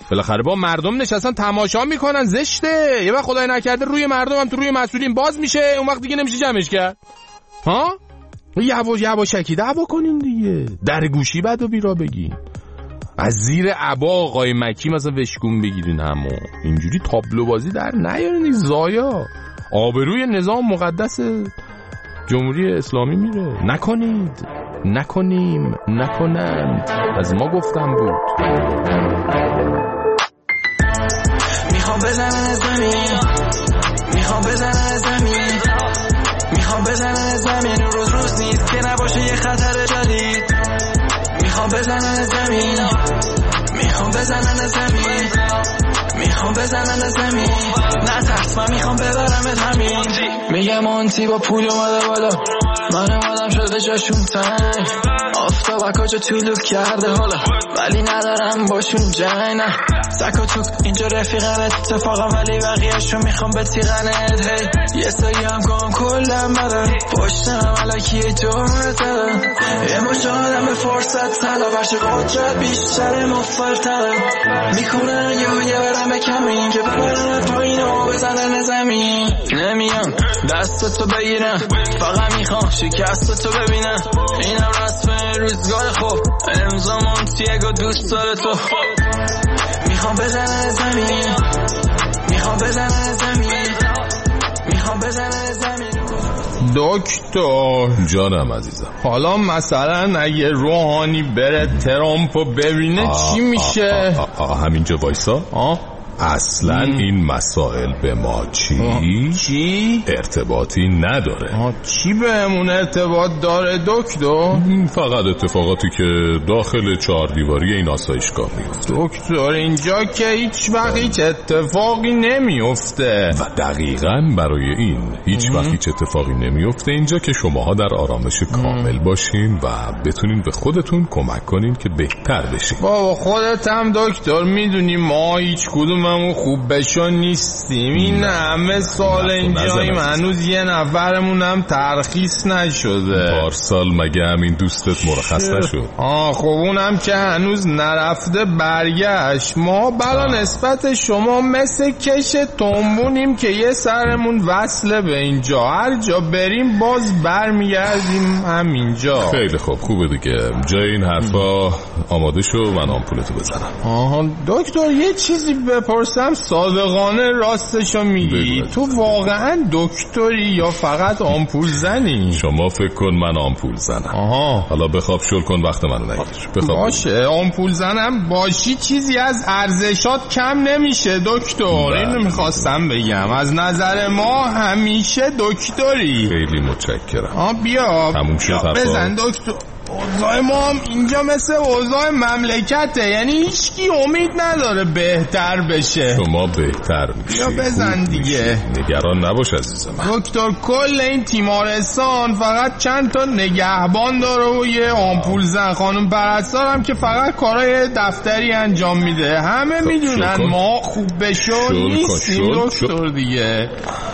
بالاخره با مردم نشستن تماشا میکنن، زشته. یه وقت خدای نکرده روی مردم هم تو روی مسئولین باز میشه، اون وقت دیگه نمیشه جمعش کرد. ها یواشکی دعوا کنین دیگه، در گوشی بعد و بیرا بگین، از زیر عبا آقای مکی مثلا وشکون بگیرین، همو اینجوری تابلو بازی در نیارین. زایا آبروی نظام مقدس جمهوری اسلامی میره. نکنید، نکنیم، نکنند. از ما گفتم بود. میخوام بزنن زمین، میخوام بزنن زمین، میخوام بزنن زمین. روز نیست که نباشه یه خطر جدید. میخوام بزنن زمین، میخوام بزنن زمین، میخوام بزنن زمین. نه ترس، من میخوام ببرمت همین. میگم آنتی با پول اومده بالا، من اومدم شده جاشون تنگ. آفتاب کجا طولو کرده حالا، ولی ندارم باشون جنگ. نه سکا تو اینجا رفیقم اتفاقم، ولی بقیهشون میخوام بتیغنت. هی یه سایی هم کن کلم بدن، پشتم علکی جمعت دادم. یه مجا آدم به فرصت طلا، برش قدرت بیشتر مفرتم. میکنن یه برم به کمین که ببرن پایین و بزنن زمین. نمیان دستتو بگیرم، فقط میخوام شکستتو ببینم. اینم رسم روزگار خوب، امضا مونتیگو دوست داره تو. میخوام بزنن زمین، میخوام بزنن زمین، میخوام بزنن زمین. دکتر جانم عزیزم، حالا مثلا اگه روحانی بره ترامپو ببینه چی میشه؟ همینجا وایسا. اصلا این مسائل به ما چی ارتباطی نداره. چی بهمون ارتباط داره دکتر؟ فقط اتفاقاتی که داخل 4 دیواری این آسایشگاه میفته. دکتر اینجا که هیچ وقت هیچ اتفاقی نمیفته و دقیقاً برای این هیچ وقت هیچ اتفاقی نمیفته اینجا که شماها در آرامش کامل باشین و بتونین به خودتون کمک کنین که بهتر بشین. بابا خودت هم دکتر میدونی ما هیچ کدوم همون خوب بشون نیستیم. این همه سال اینجاییم هنوز یه نفرمون هم ترخیص نشده. پارسال مگه همین دوستت مرخص نشد؟ خب اونم که هنوز نرفته برگشت. ما بلا نسبت شما مثل کش تنبونیم که یه سرمون وصله به اینجا، هر جا بریم باز برمیگردیم همینجا. خیلی خوب، خوبه دیگه. جای این حرفا آماده شو، من آمپولتو بزنم. دکتر یه چیزی بپرسم صادقانه راستشو میگی؟ تو واقعا دکتری یا فقط آمپول زنی؟ شما فکر کن من آمپول زنم. حالا بخواب شل کن، وقت منو نگیر. باشه آمپول زنم باشی چیزی از ارزشات کم نمیشه دکتر. اینو میخواستم بگم، از نظر ما همیشه دکتری. خیلی متشکرم. بیا بزن دکتر. اوضاع ما هم اینجا مثل اوضاع مملکته، یعنی هیچکی امید نداره بهتر بشه. شما بهتر میشی. یا بزن دیگه. نگران نباش عزیزم. دکتر کل این تیمارستان فقط چند تا نگهبان داره و یه آمپول زن. خانم پرستار هم که فقط کارهای دفتری انجام میده. همه میدونن ما خوب بشو نیستیم دکتر دیگه.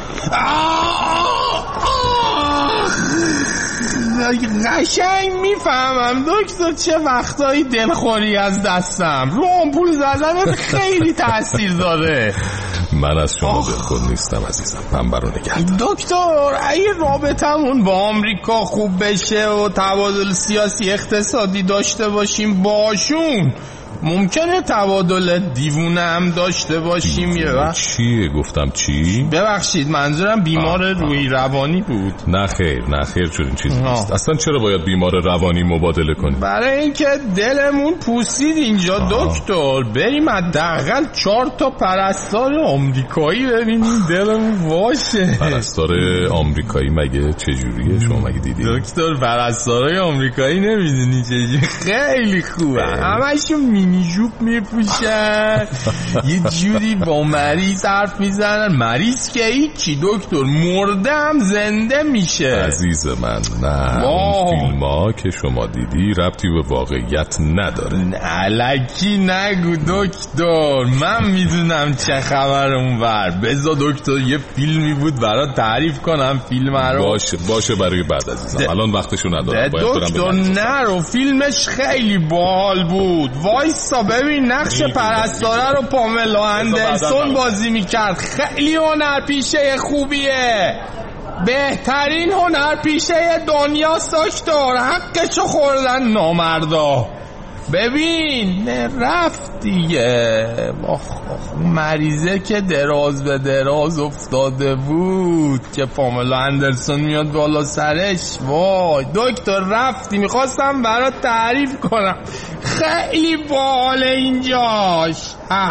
قشنگ میفهمم دکتر چه وقتایی دلخوری از دستم. رو آمپول زدن خیلی تاثیر داره. من از شما دلخور نیستم عزیزم، من برو نگردم. دکتر اگه رابطمون با آمریکا خوب بشه و تبادل سیاسی اقتصادی داشته باشیم باشون، ممکنه تبادل دیوونه هم داشته باشیم. یه وقت چیه؟ گفتم چی؟ ببخشید منظورم بیمار روحی روانی بود. نه خیر چون این چیزی نیست. اصلا چرا باید بیمار روانی مبادله کنیم؟ برای اینکه دلمون پوسید اینجا دکتر. بریم حداقل 4 تا پرستار آمریکایی ببینیم دلمون واشه. پرستار آمریکایی مگه چجوریه؟ شما مگه دیدی؟ دکتر پرستارای آمریکایی نمیدونی چجوری؟ خیلی خوبه، همشون مینی جوب میپوشن، یه جوری با مریض حرف میزنن. مریض که هیچی دکتر، مرده هم زنده میشه. عزیز من نه، اون فیلم ها که شما دیدی ربطی به واقعیت نداره. الکی نگو دکتر، من میدونم چه خبر اونور. بذار دکتر یه فیلمی بود برات تعریف کنم فیلم رو. باشه برای بعد عزیزم، الان وقتشو ندارم. دکتر نرو، فیلمش خیلی باحال بود. وایس واسا ببین نقش پرستاره رو پاملا اندرسون بازی میکرد. خیلی هنرپیشه خوبیه، بهترین هنرپیشه دنیاست دکتر. حقشو خوردن نامردا. ببین رفت دیگه. مریضه که دراز به دراز افتاده بود که پاملا اندرسون میاد بالا سرش. وای دکتر رفتی، میخواستم برات تعریف کنم، خیلی باحال اینجاش.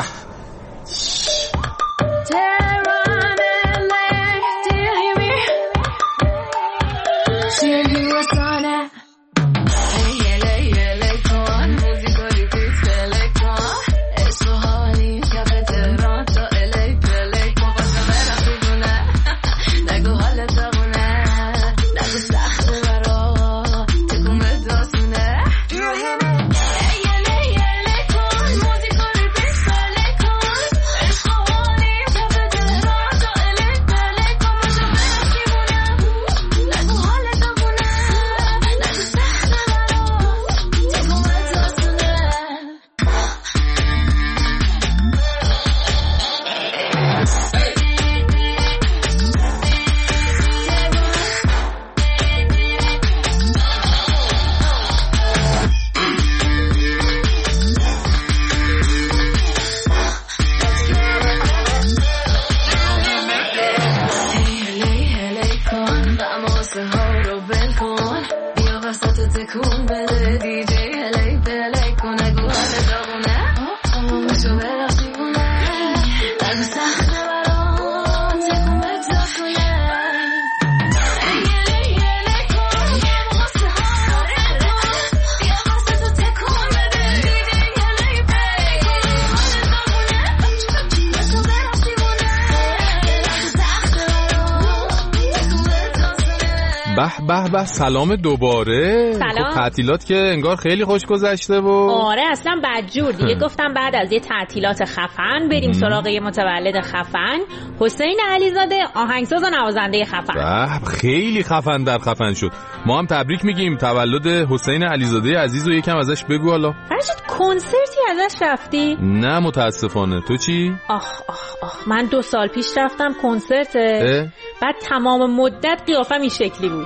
به سلام دوباره. سلام. تعطیلات که انگار خیلی خوش گذشته و آره اصلا بدجور دیگه. گفتم بعد از یه تعطیلات خفن بریم سراغ یه متولد خفن. حسین علیزاده آهنگساز و نوازنده خفن. خیلی خفن در خفن شد. ما هم تبریک میگیم تولد حسین علیزاده عزیز و یکم ازش بگو. حالا فرشید کنسرتی ازش رفتی؟ نه متاسفانه. تو چی؟ آخ من 2 سال پیش رفتم کنسرت. بعد تمام مدت قیافم این شکلی بود.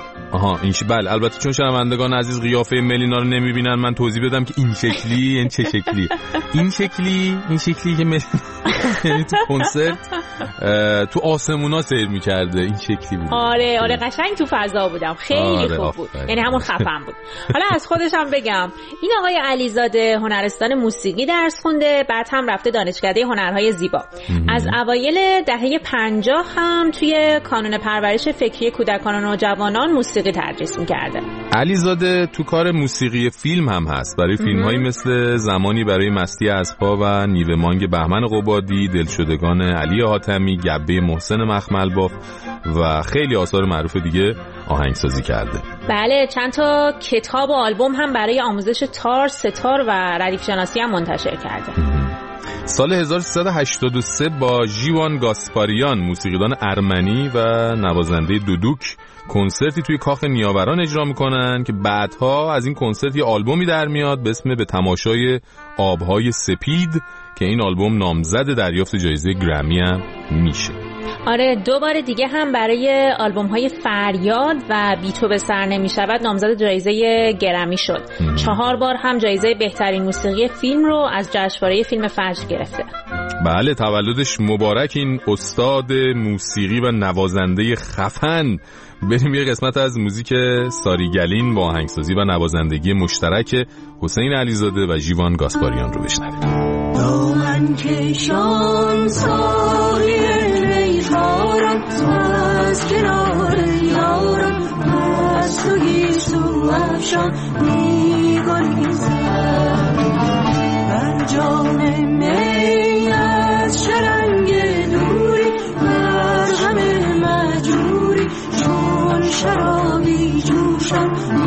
بله البته چون شنوندگان عزیز قیافه ملینا رو نمیبینن من توضیح بدم که این شکلی این چه شکلی. این شکلی که یعنی تو کنسرت تو آسمونا سیر میکرده این شکلی بود. آره قشنگ تو فضا بودم. خیلی خوب بود. یعنی همون خفن بود. حالا از خودشم بگم این آقای علیزاده هنرستان موسیقی درس خونده، بعد هم رفته دانشکده هنرهای زیبا. از اوایل دهه 50 هم توی کانون پرورش فکری کودکان و نوجوانان موسیقی تدریس می‌کرده. علیزاده تو کار موسیقی فیلم هم هست. برای فیلم‌هایی مثل زمانی برای مستی اسب‌ها و نیوه مانگ بهمن قبادی، دلشدگان علی حاتمی، گبه محسن مخملباف و خیلی آثار معروف دیگه آهنگسازی کرده. بله چند تا کتاب و آلبوم هم برای آموزش تار، ستار و ردیف شناسی هم منتشر کرده. سال 1383 با ژیوان گاسپاریان موسیقیدان ارمنی و نوازنده دودوک کنسرتی توی کاخ نیاوران اجرا میکنن که بعدها از این کنسرت یه آلبومی در میاد به اسم به تماشای آبهای سپید که این آلبوم نامزد دریافت جایزه گرمی هم میشه. آره 2 بار دیگه هم برای آلبوم های فریاد و بی تو به سر نمی شود نامزد جایزه گرمی شد. 4 بار هم جایزه بهترین موسیقی فیلم رو از جشنواره فیلم فجر گرفته. بله تولدش مبارک این استاد موسیقی و نوازنده خفن. بریم یه قسمت از موزیک ساری گلین با آهنگسازی و نوازندگی مشترک حسین علیزاده و ژیوان گاسپاریان رو بشنویم. دامن کشان سایه ریزارم از کنار یارم از تو گیسو افشان میگریزم بر جان می از شرنگ دوری بر غم مجبوری چون شرابی جوشم